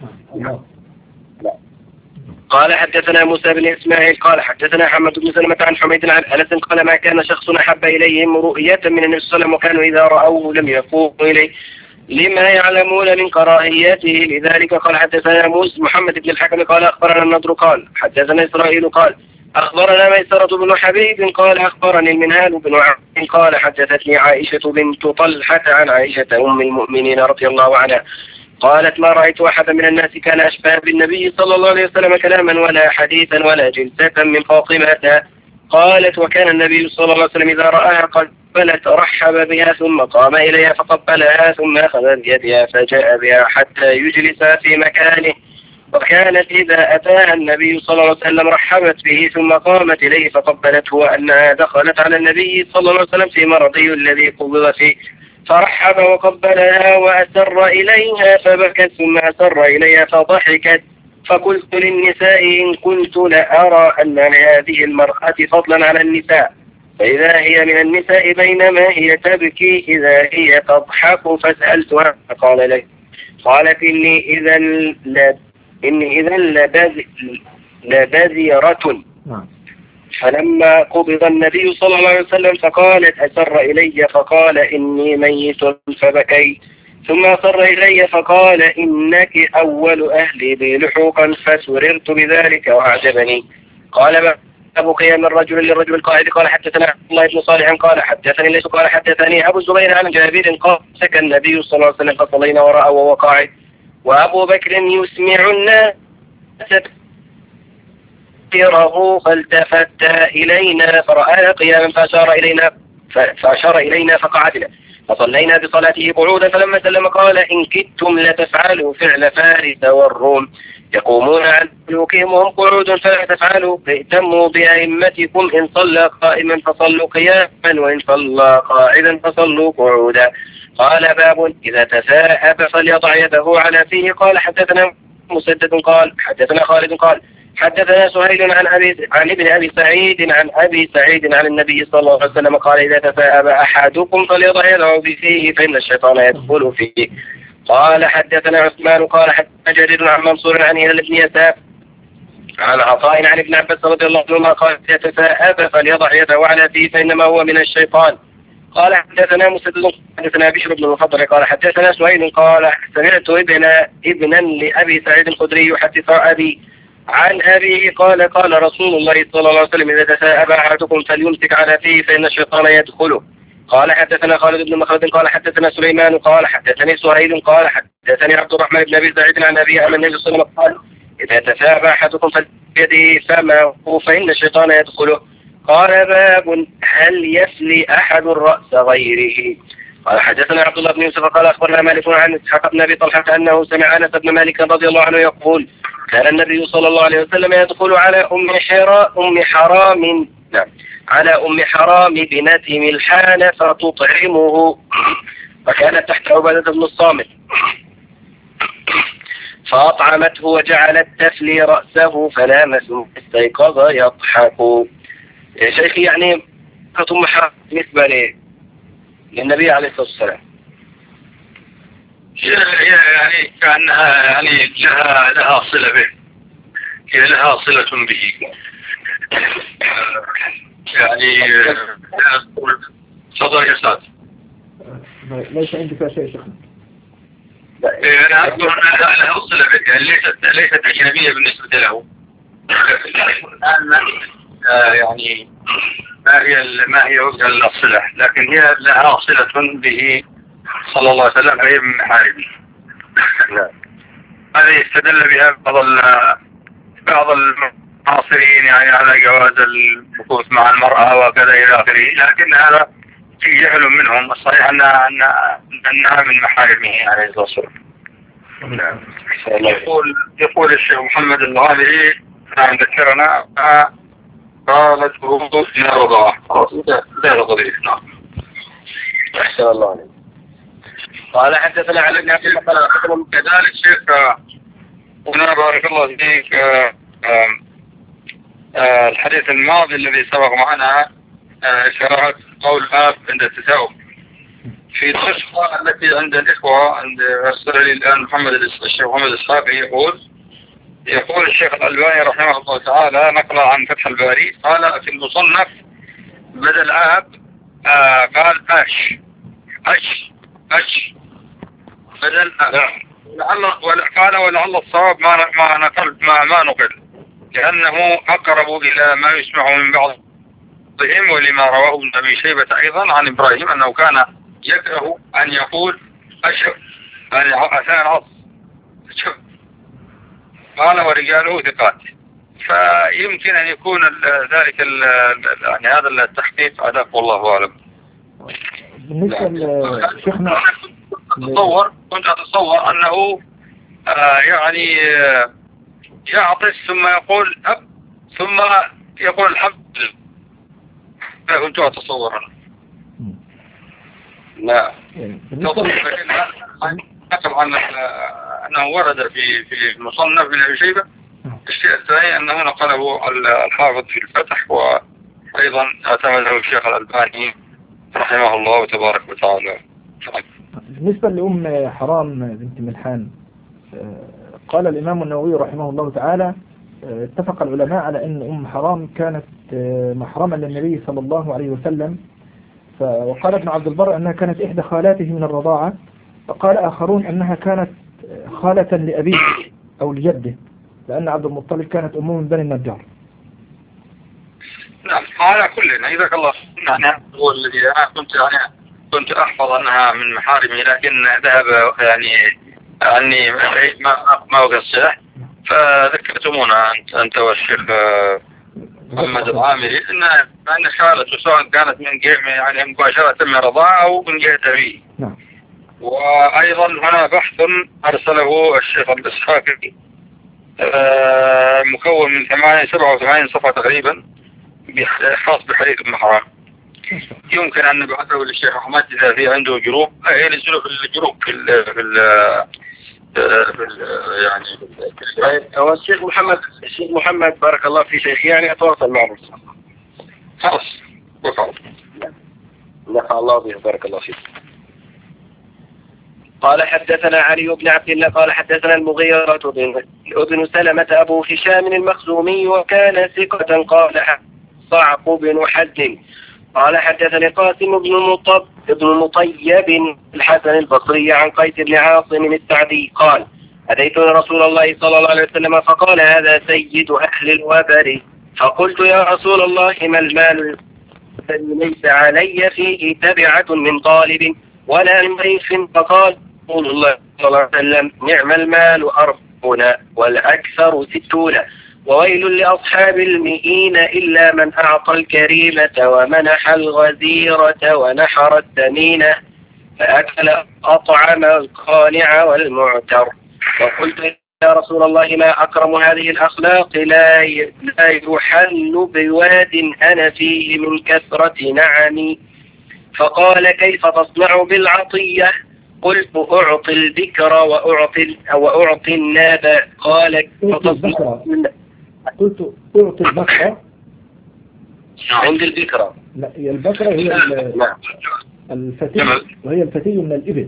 لا. قال حدثنا موسى بن إسماعيل قال حدثنا حمد بن سلمة عن حميد عن أنس قال ما كان شخص أحب إليهم رؤية من النبي صلى الله عليه وسلم وكانوا إذا رأوه لم يقوموا إليه لما يعلمون من كراهيته لذلك. قال حدثنا موسى محمد بن الحكم قال أخبرنا النضر قال حدثنا إسرائيل قال أخبرنا ميسرة بن حبيب قال أخبرني المنهال بن عبد قال حدثتني عائشة بنت طلحة عن عائشة أم المؤمنين رضي الله عنها قالت ما رأيت أحدا من الناس كان أشبه بالنبي صلى الله عليه وسلم كلاما ولا حديثا ولا جلسة من فاطمة. قالت وكان النبي صلى الله عليه وسلم إذا رآها قبلت رحب بها ثم قام إليها فقبلها ثم أخذ بيدها فجاء بها حتى يجلس في مكانه وكانت إذا أتاها النبي صلى الله عليه وسلم رحبت به ثم قامت إليه فقبلته وأنها دخلت على النبي صلى الله عليه وسلم في مرضه الذي قبض فيه فرحب وقبلها وأسر إليها فبكت ثم أسر إليها فضحكت فقلت للنساء إن كنت لأرى أن لهذه المرأة فضلا على النساء فإذا هي من النساء بينما هي تبكي إذا هي تضحك فسألتها فقال لك قالت إني إذا لا إني إذا لبذرة. فلما قبض النبي صلى الله عليه وسلم فقالت أسر إلي فقال إني ميت فبكيت ثم أسر إلي فقال إنك أول أهلي بي لحوقا فسررت بذلك وأعجبني. قال أبو قيام الرجل للرجل القائد قال حدثنا عبد الله بن صالح قال حدثني ليس قال حدثني أبو الزبير عن جابر قال سكن النبي صلى الله عليه وسلم فصلينا وراءه وهو قاعد وأبو بكر يسمع الناس تكبيره فالتفت إلينا فرآنا قياما فأشار إلينا فأشار إلينا فقعدنا فصلينا بصلاته قعودا فلما سلم قال إن كدتم لتفعلوا فعل فارس والروم يقومون عن ملوكهم وهم قعود فلا تفعلوا ائتموا بأئمتكم إن صلى قائما فصلوا قياما وإن صلى قاعدا فصلوا قعودا. قال باب إذا تثاءب فليضع يده على فيه. قال حدثنا مسدد قال حدثنا خالد قال حدثنا سهيل عن أبي عن ابن أبي سعيد عن أبي سعيد عن النبي صلى الله عليه وسلم قال إذا تثاءب أحدكم فليضع يده بفيه فإن الشيطان يدخل فيه. قال حدثنا عثمان قال حدثنا جرير عن منصور عن هلال بن يساف عن عطاء عن ابن عباس رضي الله عنهما قال إذا تثاءب فليضع يده على فيه فإنما هو من الشيطان. قال حدثنا مسدد حدثنا بشر بن المفضل قال حدثنا سهيل قال سمعت ابن ابنا لأبي سعيد الخدري يحدث أبي عن أبيه قال قال رسول الله صلى الله عليه وسلم إذا تثاءب أحدكم فليمسك على فيه فإن الشيطان يدخله. قال حدثنا خالد بن مخلد قال حدثنا سليمان قال حدثني سهيل قال حدثني عبد الرحمن بن أبي سعيد عن أبيه عن النبي صلى الله عليه وسلم قال إذا تثاءب أحدكم فليده فمه فإن الشيطان يدخله. قال باب هل يفلي أحد رأس غيره. قال حدثنا عبد الله بن يوسف قال أخبرنا مالك عن إسحاق بن أبي طلحة أنه سمع أنس بن مالك رضي الله عنه يقول كان النبي صلى الله عليه وسلم يدخل على أم حراء أم حرام نعم على أم حرام بنت ملحان فتطعمه وكانت تحت عبادة بن الصامت فأطعمته وجعلت تفلي رأسه فلامسه استيقظ يضحك. يا شيخي يعني أم حرام بالنسبة لي للنبي عليه الصلاة والسلام يعني كأنها يعني لها لها صلة به هي لها صلة به يعني صدر يساد ليس عندي فيها شيء شيخنا. أنا أذكر أنها لها صلة به يعني ليست ليست أجنبية بالنسبة له الآن يعني ما هي ما هي وجه الصلة لكن هي لها صلة به صلى الله عليه وسلم فهي من محارمه. هذه يستدل بها بعض بعض المعاصرين يعني على جواز المكوث مع المرأة وكذا إلى آخره لكن هذا في جهل منهم. الصحيح أنها أنها من محارمه عليه الصلاة والسلام. يقول يقول الشيخ محمد الغامري نعم ذكرنا قالته إلى رضاعة لا رضي نعم. أحسن الله عليك. قال حدثنا علي بن عبد الله كذلك شيخ هنا بارك الله فيك الحديث الماضي الذي سبق معنا إشارة قول الآب عند التساؤل في النسخة التي عند الإخوة عند أرسل لي الآن محمد الشيخ محمد الصافي يقول يقول الشيخ الألباني رحمه الله تعالى نقل عن فتح الباري قال في المصنف بدل آب آه قال أش أش أش بدل آب لعل قال ولعل الصواب ما ما نقل ما ما نقل لأنه أقرب إلى ما يسمع من بعضهم ولما رواه ابن أبي شيبة أيضا عن إبراهيم أنه كان يكره أن يقول أشهر يعني أثناء العصر أشهر قال ورجاله ثقات فيمكن أن يكون ذلك يعني هذا التحقيق أدق والله أعلم. بالنسبة لشيخنا أتصور كنت أتصور أنه آه يعني آه يعطس ثم يقول أب ثم يقول الحمد لله كنت أتصور أنا لا نقل عن أنه ورد في في مصنف من أبي شيبة. الشيء الثاني أنه نقله الحافظ في الفتح وأيضا اعتمده الشيخ الألباني رحمه الله تبارك وتعالى. بالنسبة لأم حرام بنت ملحان قال الإمام النووي رحمه الله تعالى اتفق العلماء على أن أم حرام كانت محرما للنبي صلى الله عليه وسلم. وقال ابن عبد البر أنها كانت إحدى خالاته من الرضاعة وقال آخرون أنها كانت خالة لأبيه أو لجده لأن عبد المطلب كانت أمه من بني النجار. نعم على كل جزاك الله. نعم هو الذي أنا كنت أنا كنت أحفظ أنها من محارمه، لكن ذهب يعني عني ما ما وقصه، فذكرتمونا أنت أنت والشيخ محمد العامري إن أن خالته سواء كانت من جهة يعني مباشرة من رضاعة أو من جهة أبيه. نعم. وأيضا هنا بحث أرسله الشيخ الإسحاقي مكون من ثمانية سبعة وثمانين صفحة تقريبا خاص بحديث ابن حرام. يمكن أن نبعثه للشيخ أحمد إذا في عنده جروب ينزله في الجروب في ال في ال في ال يعني في هو الشيخ محمد الشيخ محمد بارك الله في شيخ يعني أتواصل معه خلاص وفعل. نفع الله به بارك الله فيك. قال حدثنا علي بن عبد الله قال حدثنا المغيرة بن ابن سلمة أبو هشام المخزومي وكان ثقة قال صعق بن حزم قال حدثني قاسم بن مطب ابن مطيب الحسن البصري عن قيس بن عاصم السعدي قال أتيت رسول الله صلى الله عليه وسلم فقال هذا سيد أهل الوبر فقلت يا رسول الله ما المال ليس علي فيه تبعة من طالب ولا من ضيف فقال رسول الله صلى الله عليه وسلم نعم المال أربعون والأكثر ستون وويل لأصحاب المئين إلا من أعطى الكريمة ومنح الغزيرة ونحر الثمينة فأكل أطعم القانع والمعتر. وقلت يا رسول الله ما أكرم هذه الأخلاق لا لا يحل بواد أنا فيه من كثرة نعمي. فقال كيف تصنع بالعطية؟ قلت أعطي البكر وأعطي وأعطي الناب. قال قلت أعطي البكرة عند البكرة. لا هي البكرة هي الفتي وهي الفتي من الإبل.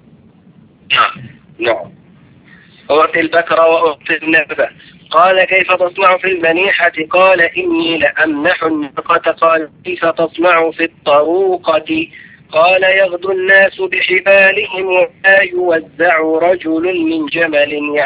نعم. أعطي البكر وأعطي الناب. قال كيف تصنع في المنيحة؟ قال إني لأمنح الناقة. قال كيف تصنع في الطروقة؟ قال يغدو الناس بحبالهم ولا يوزع رجل من جمل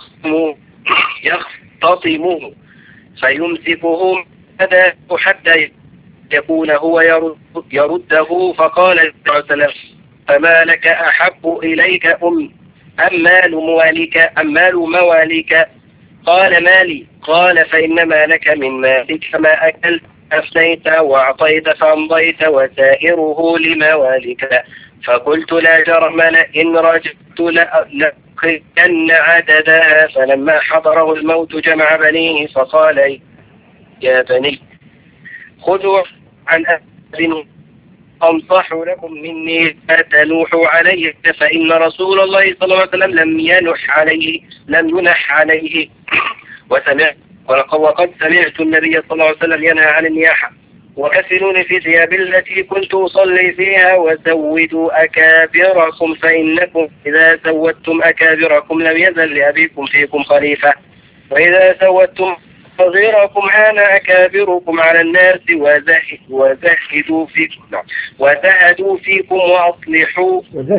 يختطمه فيمسكه حتى يكون هو يرده. فقال صلى الله عليه وسلم فما لك أحب إليك أم أم مال مواليك أم مال مواليك؟ قال مالي. قال فإنما لك من مالك ما أكلت أفنيت وأعطيت فأمضيت وسائره لموالك. فقلت لا جرم لئن رجعت لأقين عددها. فلما حضره الموت جمع بنيه فقال يا بني خذوا عن أبن أنصح لكم مني لا تنوحوا عليه فإن رسول الله صلى الله عليه وسلم لم ينح عليه لم ينح عليه وسمعت وقد سمعت النبي صلى الله عليه وسلم ينهى عن النياحة. وكفنوني في ثياب التي كنت أصلي فيها وزودوا أكابركم فإنكم إذا زودتم أكابركم لم يزل لأبيكم فيكم خليفة وإذا زودتم صغيركم عان أكابركم على الناس وزهدوا فيكم وزهدوا فيكم وأصلحوا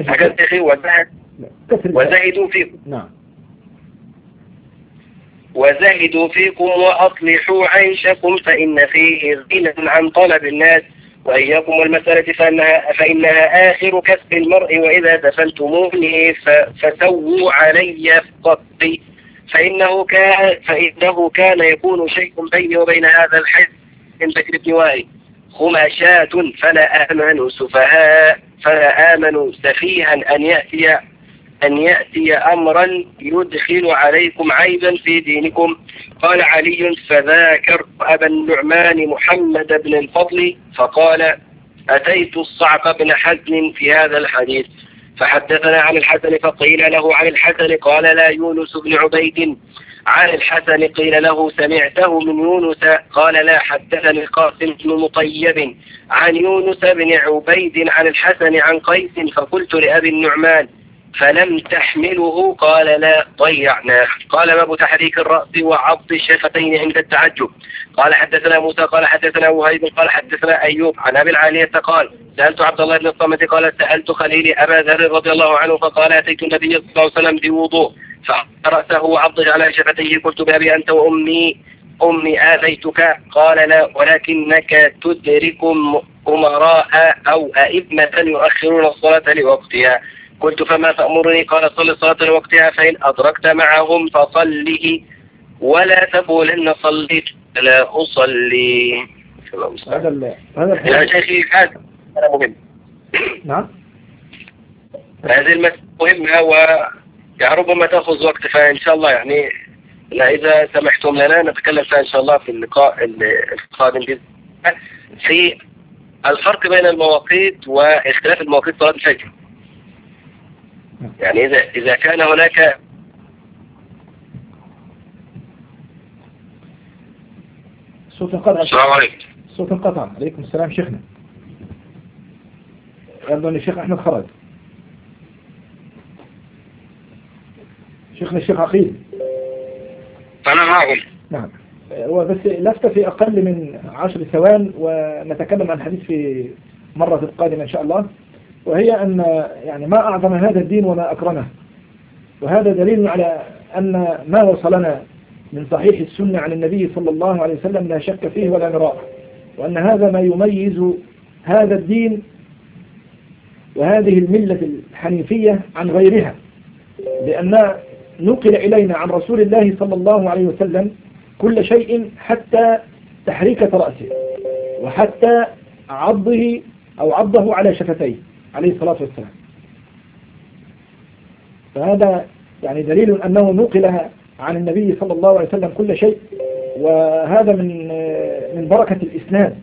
وزهدوا فيكم نعم وزهدوا فيكم وأصلحوا عيشكم فإن فيه غنى عن طلب الناس وإياكم والمسألة فإنها, فإنها آخر كسب المرء وإذا دفنتموني فسووا علي فقطي فإنه كان, فإنه كان يكون شيء بيني وبين هذا الحي من بكر بن وائل خماشات فلا آمنوا سفهاء فلا آمنوا سفيها أن يأتي أن يأتي أمرا يدخل عليكم عيبا في دينكم. قال علي فذاكر أبا النعمان محمد بن الفضل فقال أتيت الصعق بن حزم في هذا الحديث فحدثنا عن الحسن فقيل له عن الحسن قال لا يونس بن عبيد عن الحسن قيل له سمعته من يونس قال لا حدثني القاسم بن مطيب عن يونس بن عبيد عن الحسن عن قيس فقلت لأبي النعمان فلم تحمله قال لا ضيعناه. قال باب تحريك الرأس وعض الشفتين عند التعجب. قال حدثنا موسى قال حدثنا وهيب قال حدثنا أيوب عن أبي العالية قال سألت عبد الله بن الصامت قال سألت خليلي أبا ذر رضي الله عنه فقال أتيت النبي صلى الله عليه وسلم بوضوء فرأسه وعضج على شفتيه قلت بأبي أنت وأمي أمي آذيتك؟ قال لا، ولكنك تدرك أمراء أو أئمة يؤخرون الصلاة لوقتها. قلت فما تأمرني؟ قال صل الصلاة لوقتها، فإن أدركت معهم فصله، ولا تقولن صليت لا أصلي. هذا ال هذا يا شيخي هذا مهم. نعم. هذه المسألة مهمة وربما تأخذ وقت، فإن شاء الله يعني لا إذا سمحتم لنا نتكلم فيها إن شاء الله في اللقاء القادم في الفرق بين المواقيت واختلاف المواقيت صلاة الفجر. يعني إذا إذا كان هناك صوت انقطع. السلام عليكم. صوت انقطع. عليكم السلام شيخنا. يبدو أن الشيخ أحمد خرج. شيخنا الشيخ عقيل. أنا معكم. نعم. وبس لفتة في أقل من عشر ثوان ونتكلم عن الحديث في مرة القادمة إن شاء الله، وهي أن يعني ما أعظم هذا الدين وما أكرمه، وهذا دليل على أن ما وصلنا من صحيح السنة عن النبي صلى الله عليه وسلم لا شك فيه ولا مراء، وأن هذا ما يميز هذا الدين وهذه الملة الحنيفية عن غيرها، لأن نقل إلينا عن رسول الله صلى الله عليه وسلم كل شيء حتى تحريكة رأسه وحتى عضه أو عضه على شفتيه عليه الصلاة والسلام. فهذا يعني دليل أنه نقل عن النبي صلى الله عليه وسلم كل شيء، وهذا من من بركة الإسناد،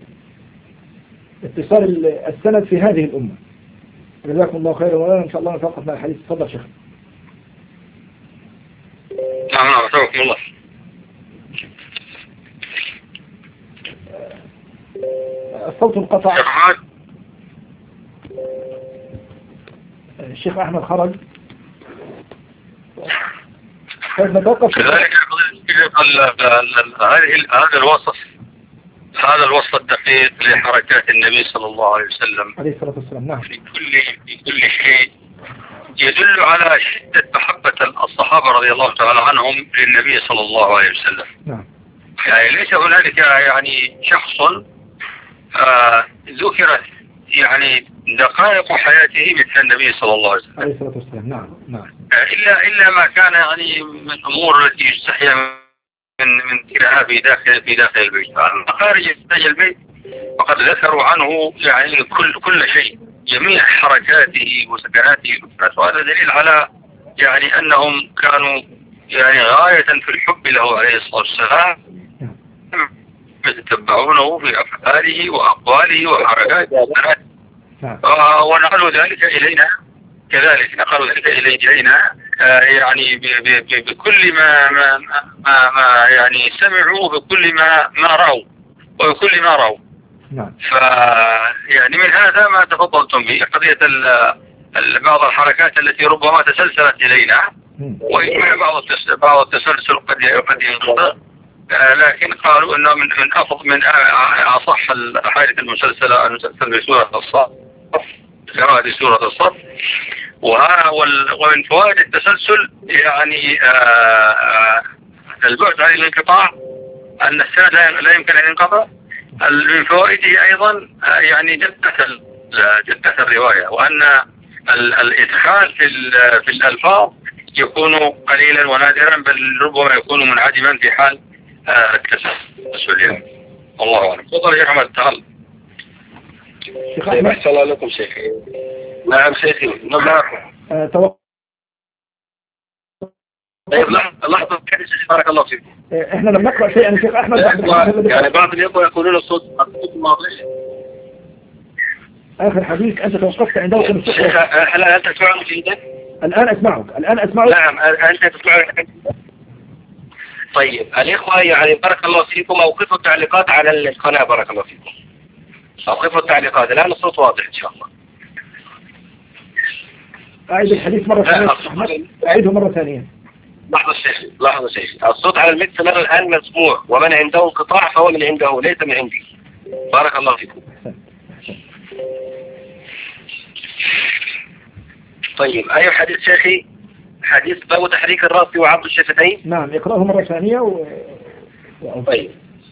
اتصال السند في هذه الأمة. جزاكم الله خيرا، وإن شاء الله نتوقف مع الحديث. تفضل شيخ. نعم نعم أتوقف الله. الصوت انقطع. الشيخ أحمد خرج. نتوقف. كذلك هذا الوصف هذا الوصف الدقيق لحركات النبي صلى الله عليه وسلم عليه الصلاة والسلام. نعم. في كل في كل شيء يدل على شدة محبة الصحابة رضي الله تعالى عنهم للنبي صلى الله عليه وسلم. نعم. يعني ليس هنالك يعني شخص آه ذكرت يعني دقائق حياته مثل النبي صلى الله عليه وسلم عليه الصلاة والسلام. نعم نعم. إلا إلا ما كان يعني من الأمور التي يستحيا من من تلها في داخل في داخل البيت. أما خارج البيت فقد ذكروا عنه يعني كل كل شيء، جميع حركاته وسكناته، وهذا دليل على يعني أنهم كانوا يعني غاية في الحب له عليه الصلاة والسلام، يتتبعونه في أفعاله وأقواله وحركاته. آه ونقلوا ذلك إلينا كذلك، نقلوا ذلك إلينا آه يعني بكل ما ما, ما ما يعني سمعوا، بكل ما ما رأوا وبكل ما رأوا. نعم. ف يعني من هذا ما تفضلتم به، قضية بعض الحركات التي ربما تسلسلت إلينا، وإن بعض بعض التسلسل قد قد ينقطع، لكن قالوا انه من من افضل من اصح الاحاديث المسلسله المسلسله بسوره الصف، قراءه سوره الصف. ومن فوائد التسلسل يعني البعد عن الانقطاع، ان السند لا يمكن ان ينقطع. من فوائده ايضا يعني جدة جدة الروايه، وان الادخال في في الالفاظ يكون قليلا ونادرا، بل ربما يكون منعدما في حال التسلسل يعني. الله أعلم. تفضل يا أحمد. تعال. شيخ أحمد. أحسن الله لكم شيخي. نعم شيخي. نعم. توقف. طيب لحظة بارك الله فيك. إحنا لم نقرأ شيئا شيخ أحمد. يعني بعض الإخوة يقولون الصوت الصوت الماضي. آخر حديث أنت توقفت عنده كم الصوت. شيخ هل أنت تسمعني جيدا؟ الآن أسمعك. الآن أسمعك. نعم أنت تسمعني. طيب الإخوة يعني بارك الله فيكم، أوقفوا التعليقات على القناة. بارك الله فيكم. أوقفوا التعليقات الآن، الصوت واضح إن شاء الله. أعيد الحديث مرة ثانية. أعيده مرة ثانية. لحظة شيخ لحظة شيخ الصوت على المكسر الآن مسموع، ومن عنده انقطاع فهو من عنده ليس من عندي. بارك الله فيكم. طيب أي حديث شيخي؟ حديث باب تحريك الرأس وعض الشفتين. نعم اقرأه مرة ثانية و... طيب.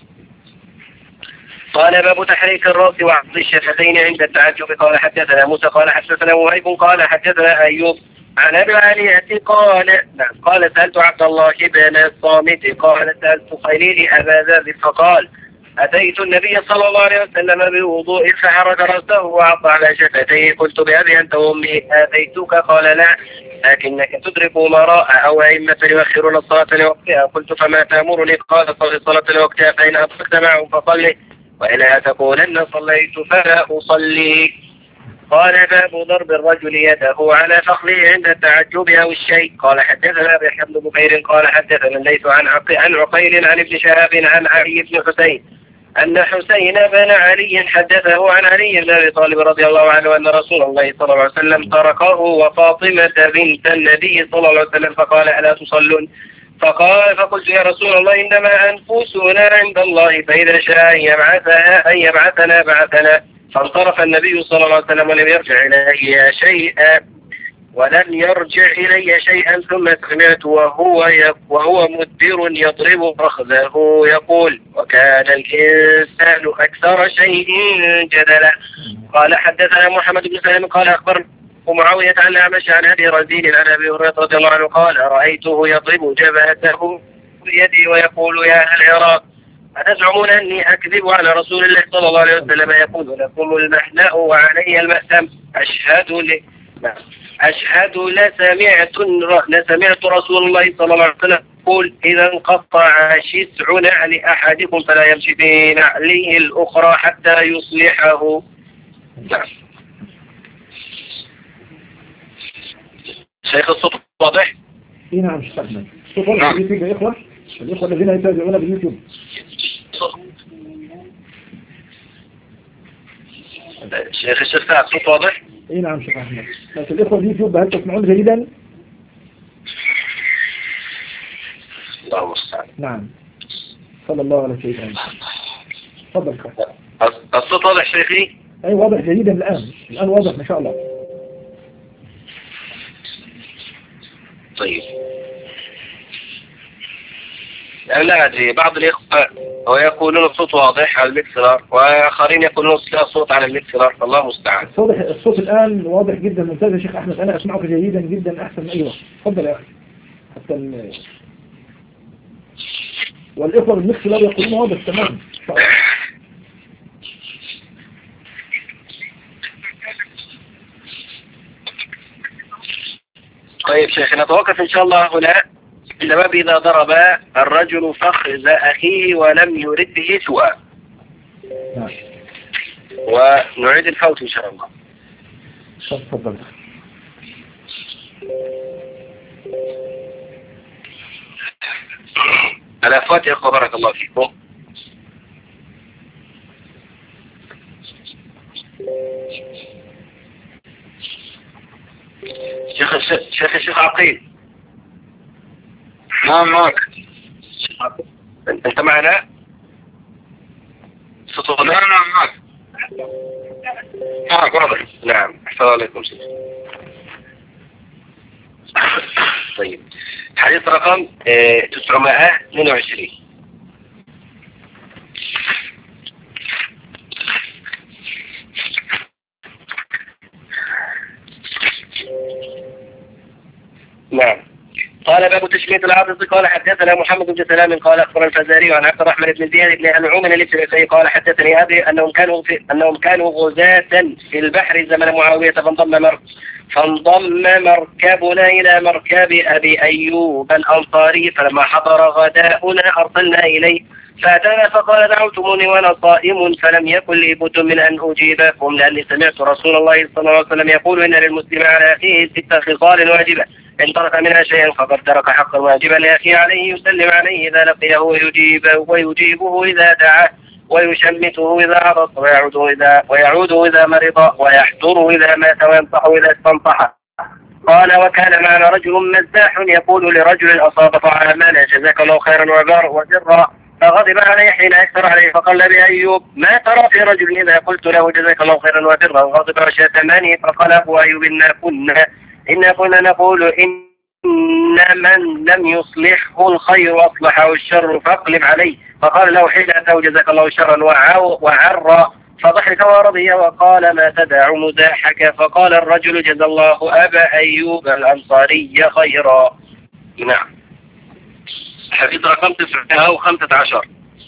قال باب تحريك الرأس وعض الشفتين عند التعجب. قال حدثنا موسى قال حدثنا وهيب قال حدثنا أيوب عن أبي العالية قال نعم قال سألت عبد الله بن الصامت قال سألت خليل أبا ذر فقال أتيت النبي صلى الله عليه وسلم بوضوء فحرك رأسه وعض على شفتيه قلت بأبي أنت وأمي آتيتك قال لا لكنك تدرك أمراء أو أئمة يؤخرون الصلاة لوقتها قلت فما تأمرني قال صل الصلاة لوقتها فإن أدركت معهم فصلي وإلا تقولن صليت فلا أصلي. قال باب ضرب الرجل يده على فخذه عند التعجب أو الشيء. قال حدثنا يحيى بن بكير قال حدثنا الليث عن عن عقيل عن ابن شهاب عن علي بن حسين أن حسين بن علي حدثه عن علي بن أبي طالب رضي الله عنه أن رسول الله صلى الله عليه وسلم تركه وفاطمة بنت النبي صلى الله عليه وسلم فقال ألا تصلون فقال فقلت يا رسول الله إنما أنفسنا عند الله فإذا شاء أن يبعثها أن يبعثنا بعثنا. فانصرف النبي صلى الله عليه وسلم ولم يرجع إلي شيئا ولم يرجع إلي شيئا ثم سمعت وهو وهو مدبر يضرب فخذه يقول وكان الإنسان أكثر شيء جدلا. قال حدثنا محمد بن سلام قال أخبرنا ومعاوية عن الأعمش عن أبي رزين عن أبي هريرة رضي الله عنه قال رأيته يضرب جبهته بيدي ويقول يا أهل العراق أتزعمون أني أكذب على رسول الله صلى الله عليه وسلم يقول لكم المحناء وعلي المأثم أشهد ل... أشهد لسمعت لسمعت رسول الله صلى الله عليه وسلم يقول إذا انقطع شسع نعل أحدكم فلا يمشي في نعله الأخرى حتى يصلحه. نعم. شيخ الصوت واضح؟ اي نعم شيخ احمد الصوت واضح في اليوتيوب يا اخوه الاخوه الذين يتابعون باليوتيوب. شيخ الشيخ سعد الصوت واضح؟ اي نعم شيخ احمد لكن الاخوه باليوتيوب هل تسمعون جيدا؟ الله المستعان. نعم صلى الله على سيدنا محمد. تفضل الصوت واضح شيخي؟ اي واضح جيدا الان الان واضح ما شاء الله. طيب لا أدري بعض الإخوة ويقولون الصوت واضح على المكسر وآخرين يقولون الصوت على المكسر فالله مستعان. الصوت الصوت الآن واضح جدا ممتاز يا شيخ أحمد أنا أسمعك جيدا جدا أحسن من أي وقت. تفضل يا أخي حتى ال... والإخوة بالمكسر يقولون واضح تمام إن شاء الله. طيب شيخ نتوقف إن شاء الله هنا عند باب إذا ضرب الرجل فخذ أخيه ولم يرد به سوءا. نعم. ونعيد الفوت إن شاء الله. تفضل. الأفوات يا أخوة بارك الله فيكم. شيخ الشيخ الشيخ عقيل. نعم معك. أنت معنا؟ صوت نعم نعم معك. معك واضح. نعم أحسن عليكم شيخ. طيب حديث رقم تسعمائة واثنين وعشرين. نعم. قال باب تشمية العاطس قال حدثنا محمد بن سلام قال أخبر الفزاري عن عبد الرحمن بن زياد بن أنعوم من الإسرائيلي قال حدثني أبي أنهم كانوا في أنهم كانوا غزاة في البحر زمن معاوية فانضم مر فانضم مركبنا إلى مركب أبي أيوب الأنصاري فلما حضر غداؤنا أرسلنا إليه فأتانا فقال دعوتموني وأنا صائم فلم يكن لي بد من أن أجيبكم لأني سمعت رسول الله صلى الله عليه وسلم يقول إن للمسلم على أخيه ست خصال واجبة إن ترك منها شيئا فقد ترك حقا واجبا لأخيه عليه يسلم عليه إذا لقيه ويجيبه, ويجيبه إذا دعاه ويشمته إذا عرض ويعوده إذا, ويعوده إذا مرض ويحضره إذا مات وينصحه إذا استنصح. قال وكان معنا رجل مزاح يقول لرجل أصاب طعاما جزاك الله خيرا وبر وجرا فغضب عليه حين أكثر عليه فقال لأبي أيوب ما ترى في رجل إذا قلت له جزاك الله خيرا وبرا وغضب وشتمني فقال أبو أيوب إنا كنا إنا كنا نقول إن من لم يصلحه الخير أصلحه الشر فاقلب عليه. فقال له حين أتاه جزاك الله شرا وعر فضحك ورضي وقال ما تدع مزاحك. فقال الرجل جزا الله أبا أيوب الأنصاري خيرا. نعم. حديث رقم تسعة وخمسة عشر.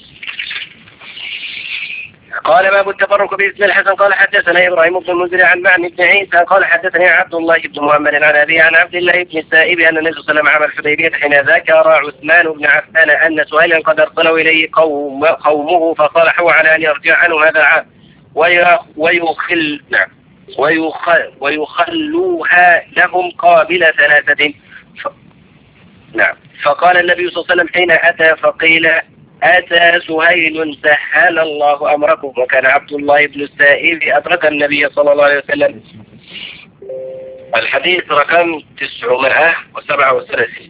قال باب التبرك باسم الحسن. قال حدثنا إبراهيم بن المنذر عن معن بن عيسى قال حدثني عبد الله بن محمد عن أبي عن عبد الله بن السائب أن النبي صلى الله عليه وسلم عام الحديبية حين ذكر عثمان بن عفان أن سهيلا قد أرسلوا إليه قوم قومه فصالحوا على أن يرجع عنه هذا العام ويخل نعم ويخل ويخلوها لهم قابل ثلاثة. ف... نعم. فقال النبي صلى الله عليه وسلم حين أتى فقيل أتى سهيل سهل الله أمركم. وكان عبد الله بن السائب أدرك النبي صلى الله عليه وسلم. الحديث رقم تسعمائة وسبعة وثلاثين.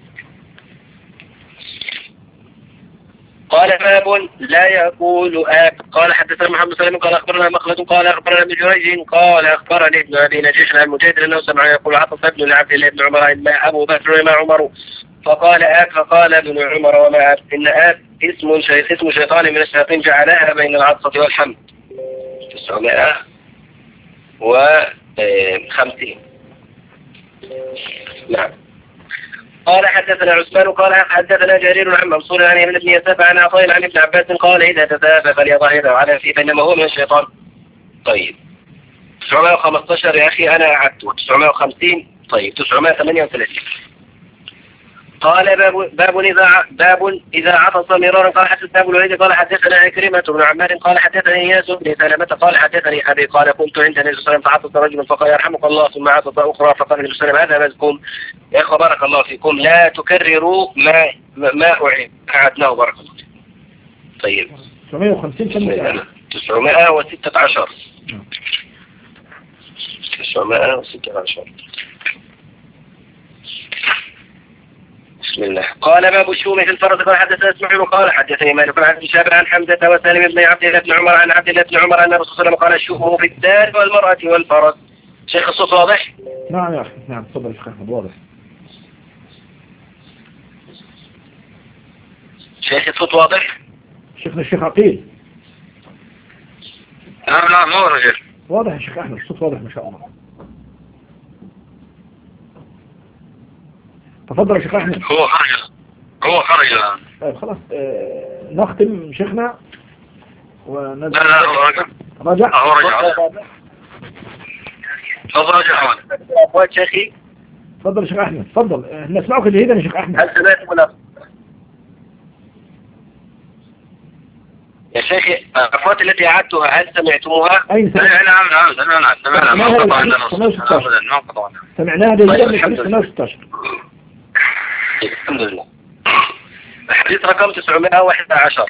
قال باب لا يقول آب. قال حدثنا محمد بن سلمة قال أخبرنا مخلد قال أخبرنا ابن جريج قال أخبرني ابن أبي نجيح عن مجاهد أنه سمع يقول عطف ابن لعبد الله بن عمر إما أبو بكر وما عمر. فقال آب. فقال ابن عمر وما آب إن آب اسم شيخ اسم شيطان من الشياطين جعلها بين العطفة والحمد. تسعمائة وخمسين. نعم. قال حدثنا عثمان قال حدثنا جرير عن منصور عن ابن يساب عن عطاء عن ابن عباس قال إذا تثاب فليضع يده على فيه فإنما هو من الشيطان. طيب تسعمائة وخمسة عشر يا أخي أنا أعدته. تسعمائة وخمسين. طيب تسعمائة وثمانية وثلاثين. قال باب باب إذا باب إذا عطس مرارا. قال حدثنا أبو الوليد قال حدثنا عكرمة بن عمار قال حدثني إياس بن سلمة قال حدثني أبي قال كنت عند النبي صلى الله عليه وسلم فعطس رجل فقال يرحمك الله ثم عطس أخرى فقال النبي صلى الله عليه وسلم هذا مزكوم يا أخوة بارك الله فيكم لا تكرروا ما ما أعيد أعدناه بارك الله. طيب تسعمائة وخمسين كم؟ تسعمائة وستة عشر. تسعمائة وستة عشر. بسم الله. قال باب الشوم في الفرس. قال حدثنا اسماعيل قال حدثني مالك عن ابن شهاب عن حمزة وسالم بن عبد الله بن عمر عن عبد الله بن عمر أن الرسول صلى الله عليه وسلم قال الشوم في الدار والمرأة والفرس. شيخ الصوت واضح؟ نعم يا أخي نعم تفضل يا شيخ أحمد واضح. شيخ الصوت واضح؟ شيخنا الشيخ عقيل. نعم نعم واضح يا شيخ. واضح يا شيخ أحمد الصوت واضح ما شاء الله. تفضل يا شيخ أحمد. هو خرج هو خرج الآن. طيب خلاص آه نختم شيخنا ونزل. لا لا هو رجع. رجع. هو رجع. تفضل يا شيخ أحمد. أخوات شيخي. تفضل يا شيخ أحمد تفضل آه نسمعك جيدا يا شيخ أحمد. هل سمعتم ولا؟ يا شيخي الأخوات التي أعدتها هل سمعتموها؟ أين سمعتموها؟ نعم نعم سمعنا سمعنا ما قطعنا سمعناها جيدا من حديث تسعمائة وستة عشر. الحمد لله. الحديث رقم تسعمائة وأحد عشر.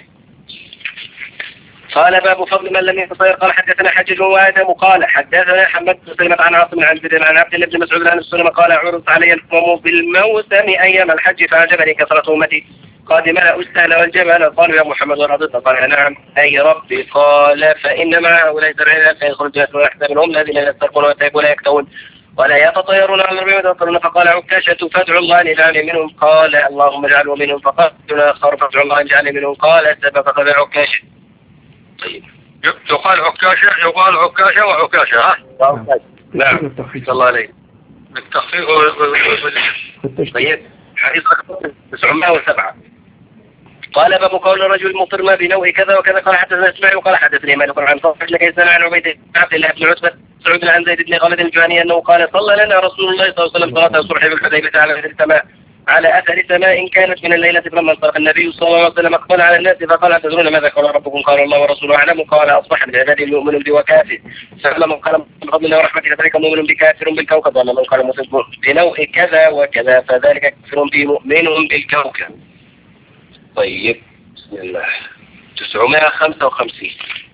قال باب فضل من لم يتصير. قال حدثنا حجاج وآدم قال حدثنا حمد بن سلمة عن عاصم عن بدر عن عبد الله بن مسعود عن السلمة قال عرض علي الأمم بالموسم أيام الحج فأعجبني كثرة أمتي قادم أستهل والجبل. قالوا يا محمد ورضيت. قال نعم أي ربي. قال فإن مع هؤلاء سبعين فيخرج يحسب منهم الذين لا يسترقون ولا يكتوون ولا يتطيرون على الرمي ويتطيرون. فقال عكاشة فادعوا الله أن يجعلني منهم. قال اللهم اجعله منهم. فقال آخر فادعوا الله أن يجعلني منهم. قال سبب فقال عكاشة. طيب يقال عكاشة يقال عكاشة وعكاشة ها. نعم الله عليك بالتخفيف. طيب حديث تسعمائة وسبعة. قال باب قول الرجل مطر ما بنوء كذا وكذا. قال حدثنا اسماعيل وقال حدثني مالك عن صالح لك يسأل عن عبيد بن عبد الله بن عتبة سعود عن زيد بن خالد الجهني أنه قال صلى لنا رسول الله صلى الله عليه وسلم صلاة الصبح بالحديبية على أثر السماء على أثر سماء كانت من الليلة فلما انصرف النبي صلى الله عليه وسلم أقبل على الناس فقال أتدرون ماذا قال ربكم؟ قال الله ورسوله أعلم. قال أصبح من عبادي المؤمن بي وكافر. فلما قال من فضل الله ورحمته فذلك مؤمن بكافر بالكوكب ومن قال مسلم بنوء كذا وكذا فذلك كافر بي مؤمن بالكوكب. طيب بسم الله. تسعمائة وخمسة وخمسين.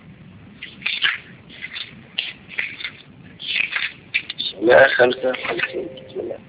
تسعمائة وخمسة وخمسين. بسم الله.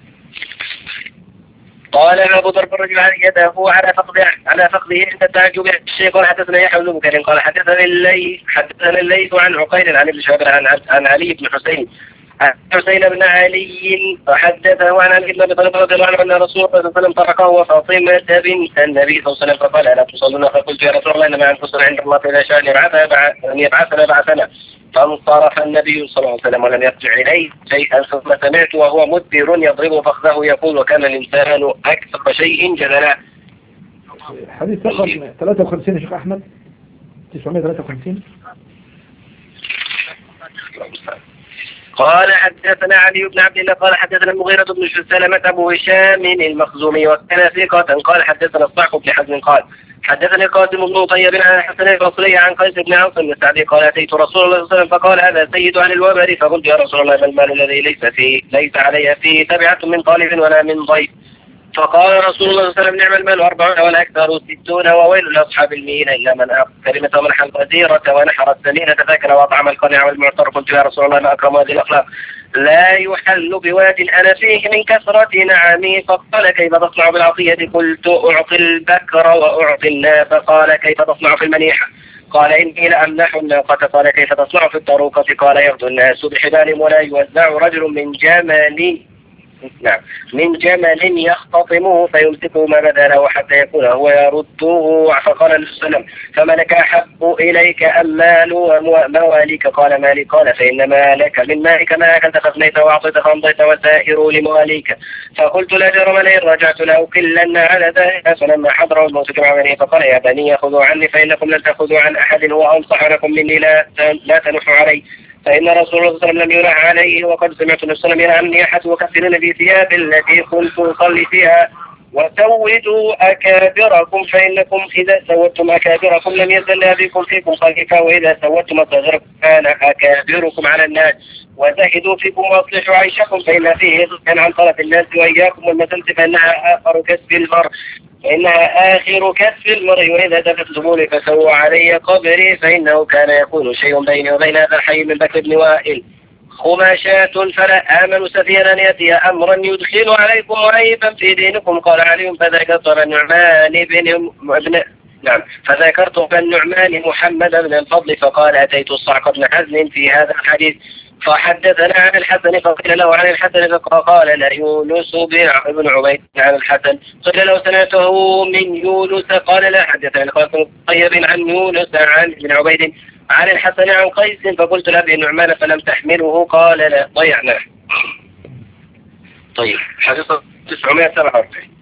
قال أبو ضرب الرجل على يده على فقده على فقده عند التعجب. الشيخ قال حدثنا يحيى بن بكير قال حدثنا الليث حدثنا الليث عن عقيل عن ابن شهاب عن عن علي بن حسين حسين بن علي حدثه عن علي بن ابي طالب رضي الله عنه ان رسول الله صلى الله عليه وسلم تركه وفاطمه بنت النبي صلى الله عليه وسلم فقال الا تصلون؟ فقلت يا رسول الله انما انفسنا عند الله فاذا شاء ان يبعثنا بعثنا. فانصرف النبي صلى الله عليه وسلم ولم يرجع اليه شيئا ثم سمعت وهو مدبر يضرب فخذه يقول وكان الانسان اكثر شيء جدلا. حديث رقم ثلاثة وخمسين يا شيخ احمد، تسعمائة وثلاثة وخمسين. قال حدثنا علي بن عبد الله قال حدثنا المغيرة بن سلمة أبو هشام المخزومي وكان ثقة قال حدثنا الصعق بن حزم قال حدثني القاسم بن طيب عن حسن البصري عن قيس بن عاصم بن سعدي قال أتيت رسول الله صلى الله عليه وسلم فقال هذا سيد عن الوبر فقلت يا رسول الله ما المال الذي ليس فيه ليس علي فيه تبعة من طالب ولا من ضيف؟ فقال رسول الله صلى الله عليه وسلم نعم المال أربعون والأكثر ستون وويل لأصحاب الميل إلا من أخذ كلمة ومنح الغزيرة ونحر السمينة ذكر وأطعم القنع والمعتر. قلت يا رسول الله ما أكرم هذه الأخلاق لا يحل بواد أنا فيه من كثرة نعمي. فقال كيف تصنع بالعطية؟ قلت أعطي البكر وأعطي الناس. قال كيف تصنع في المنيحة؟ قال إني لأمنح الناقة. قال كيف تصنع في الطروقة؟ قال يغدو الناس بحبال ولا يوزع رجل من جمل نعم من جمل يختطمه فيمسكه ما بدا له حتى يكون هو يرده. فقال النبي صلى الله عليه وسلم فملك أحب إليك أم مال ومواليك؟ قال مالي. قال فإن مالك من مالك ما أكلت فافنيت وأعطيت فأمضيت وسائر لمواليك. فقلت لا جرم لئن رجعت لأكلن على ذلك. فلما حضر الموت جمع بنيه فقال يا بني خذوا عني فإنكم لن تأخذوا عن أحد هو أنصح لكم مني لا لا تنحوا علي. فإن رسول الله صلى الله عليه وسلم لم ينح عليه وقد سمعت النبي صلى الله عليه وسلم ينهى عن النياحة وكفرون في ثياب التي كنت أصلي فيها وسودوا أكابركم فإنكم إذا سودتم أكابركم لم يزل أبيكم فيكم خليفة وإذا سودتم أصغركم كان أكابركم على الناس وزهدوا فيكم وأصلحوا عيشكم فإن فيه كان عن طرف الناس وإياكم والمسلس فإنها آخر كسب المرء فإنها آخر كسب المرء وإذا دفنتموني فسووا علي قبري فإنه كان يكون شيء بيني وبين هذا الحي من بكر بن وائل خماشات فلا آمن سفيرا يأتي أمرا يدخل عليكم عيبا في دينكم. قال علي فذكرت النعمان بن ابن نعم فذكرت النعمان محمد بن الفضل فقال أتيت الصعق بن حزم في هذا الحديث فحدثنا عن الحسن فقيل له عن الحسن فقال لا يونس بن عبيد عن الحسن قيل له سمعته من يونس قال لا حدثني القاسم طيب عن يونس عن ابن عبيد عن الحسن عن قيس فقلت لأبي النعمان فلم تحمله قال لا ضيعناه. طيب حديث تسعمائة وسبعة وأربعين.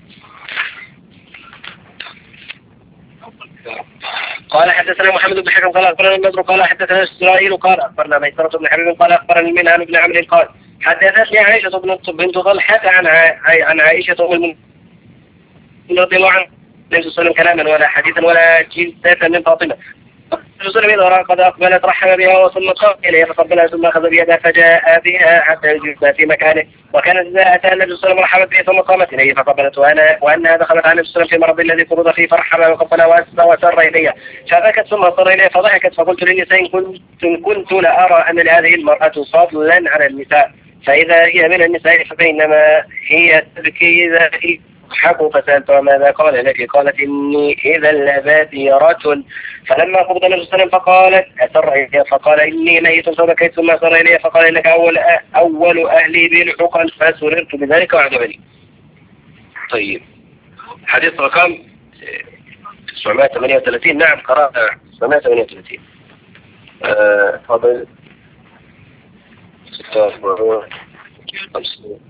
قال حدثنا محمد بن حكم قال أخبرنا النضر قال حدثنا إسرائيل قال أخبرنا ميسرة بن حبيب قال أخبرني منهل بن عمرو قال حدثتني عائشة بنت طلحة عن عن عائشة أم المؤمنين رضي الله عنها ليس صلى كلاما ولا حديثا ولا جلسة من فاطمة. الرسول إذا رأى قد أقبلت رحم بها ثم قام إليها فقبلها ثم أخذ بيدها فجاء بها حتى يجلس في مكانه وكانت إذا أتى النبي صلى الله عليه وسلم رحمت بها ثم قامت إليه فقبلت وأنا وأنها دخلت على النبي صلى الله عليه وسلم في مرض الذي فرض فيه فرحمها وقبلها وأسرى وسر إليها فبكت ثم صر إليها فضحكت فقلت للنساء كنت كنت لأرى أن لهذه المرأة فضلا على النساء فإذا هي من النساء فبينما هي تبكي إذا هي حقوا فسألت وماذا قال لك؟ قالت إني إذا لباديرة. فلما قبض النبي صلى الله عليه وسلم فقالت أسر إليها فقال إني ميت فبكيت ثم أسر إليها فقال إنك أول أول أهلي بالحقن فسررت بذلك وعجبني. طيب حديث رقم تسعمائة وثمانية وثلاثين. نعم قرأت تسعمائة وثمانية وثلاثين. تفضل ستة وأربعون خمسين.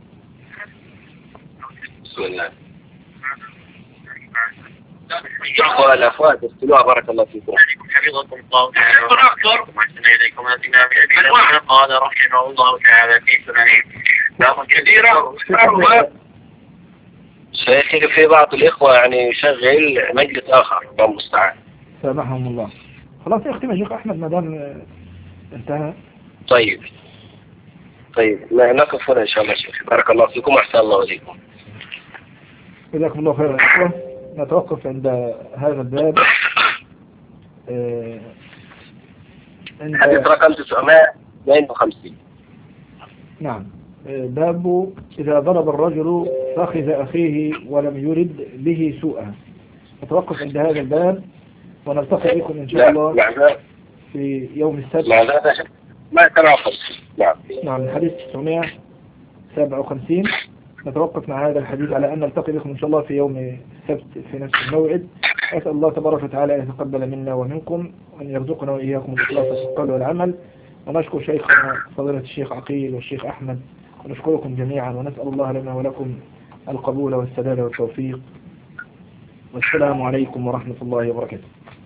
بسم الله. إخوة الأخوات استلوها بارك الله فيكم. حفظكم الله تعالى وأحسن إليكم أتنا بأبينا قال رحمه الله تعالى في سننه نعم كثيرة. شيخي في بعض الإخوة يعني يشغل مجلس آخر الله المستعان. سامحهم الله. خلاص يختم يا شيخ أحمد ما دام انتهى. طيب طيب نقف هنا إن شاء الله شيخ بارك الله فيكم وأحسن الله إليكم. جزاكم الله خيرا. نتوقف عند هذا الباب حديث رقم تسعمائة واثنين وخمسين. نعم باب إذا ضرب الرجل فخذ أخيه ولم يرد به سوءا. نتوقف عند هذا الباب ونلتقي بكم إن شاء الله في يوم السبت ما تناقض. نعم. نعم. الحديث تسعمائة وسبعة وخمسين. نتوقف مع هذا الحديث على أن نلتقي بكم إن شاء الله في يوم السبت في نفس الموعد. أسأل الله تبارك وتعالى أن يتقبل منا ومنكم وأن يرزقنا وإياكم الإخلاص في القول والعمل. ونشكر شيخنا فضيلة الشيخ عقيل والشيخ أحمد، ونشكركم جميعا، ونسأل الله لنا ولكم القبول والسداد والتوفيق. والسلام عليكم ورحمة الله وبركاته.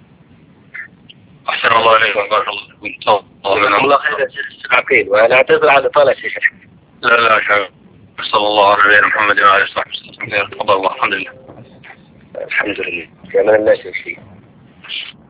أحسن الله عليكم وبارك الله. الله خير الشيخ عقيل، وأنا أعتذر على طالع شيخ. لا لا شيء. صلى الله على نبينا محمد وعلى آله وصحبه وسلم. تفضل الله. الحمد لله. الحمد لله. كمان الناس فيه.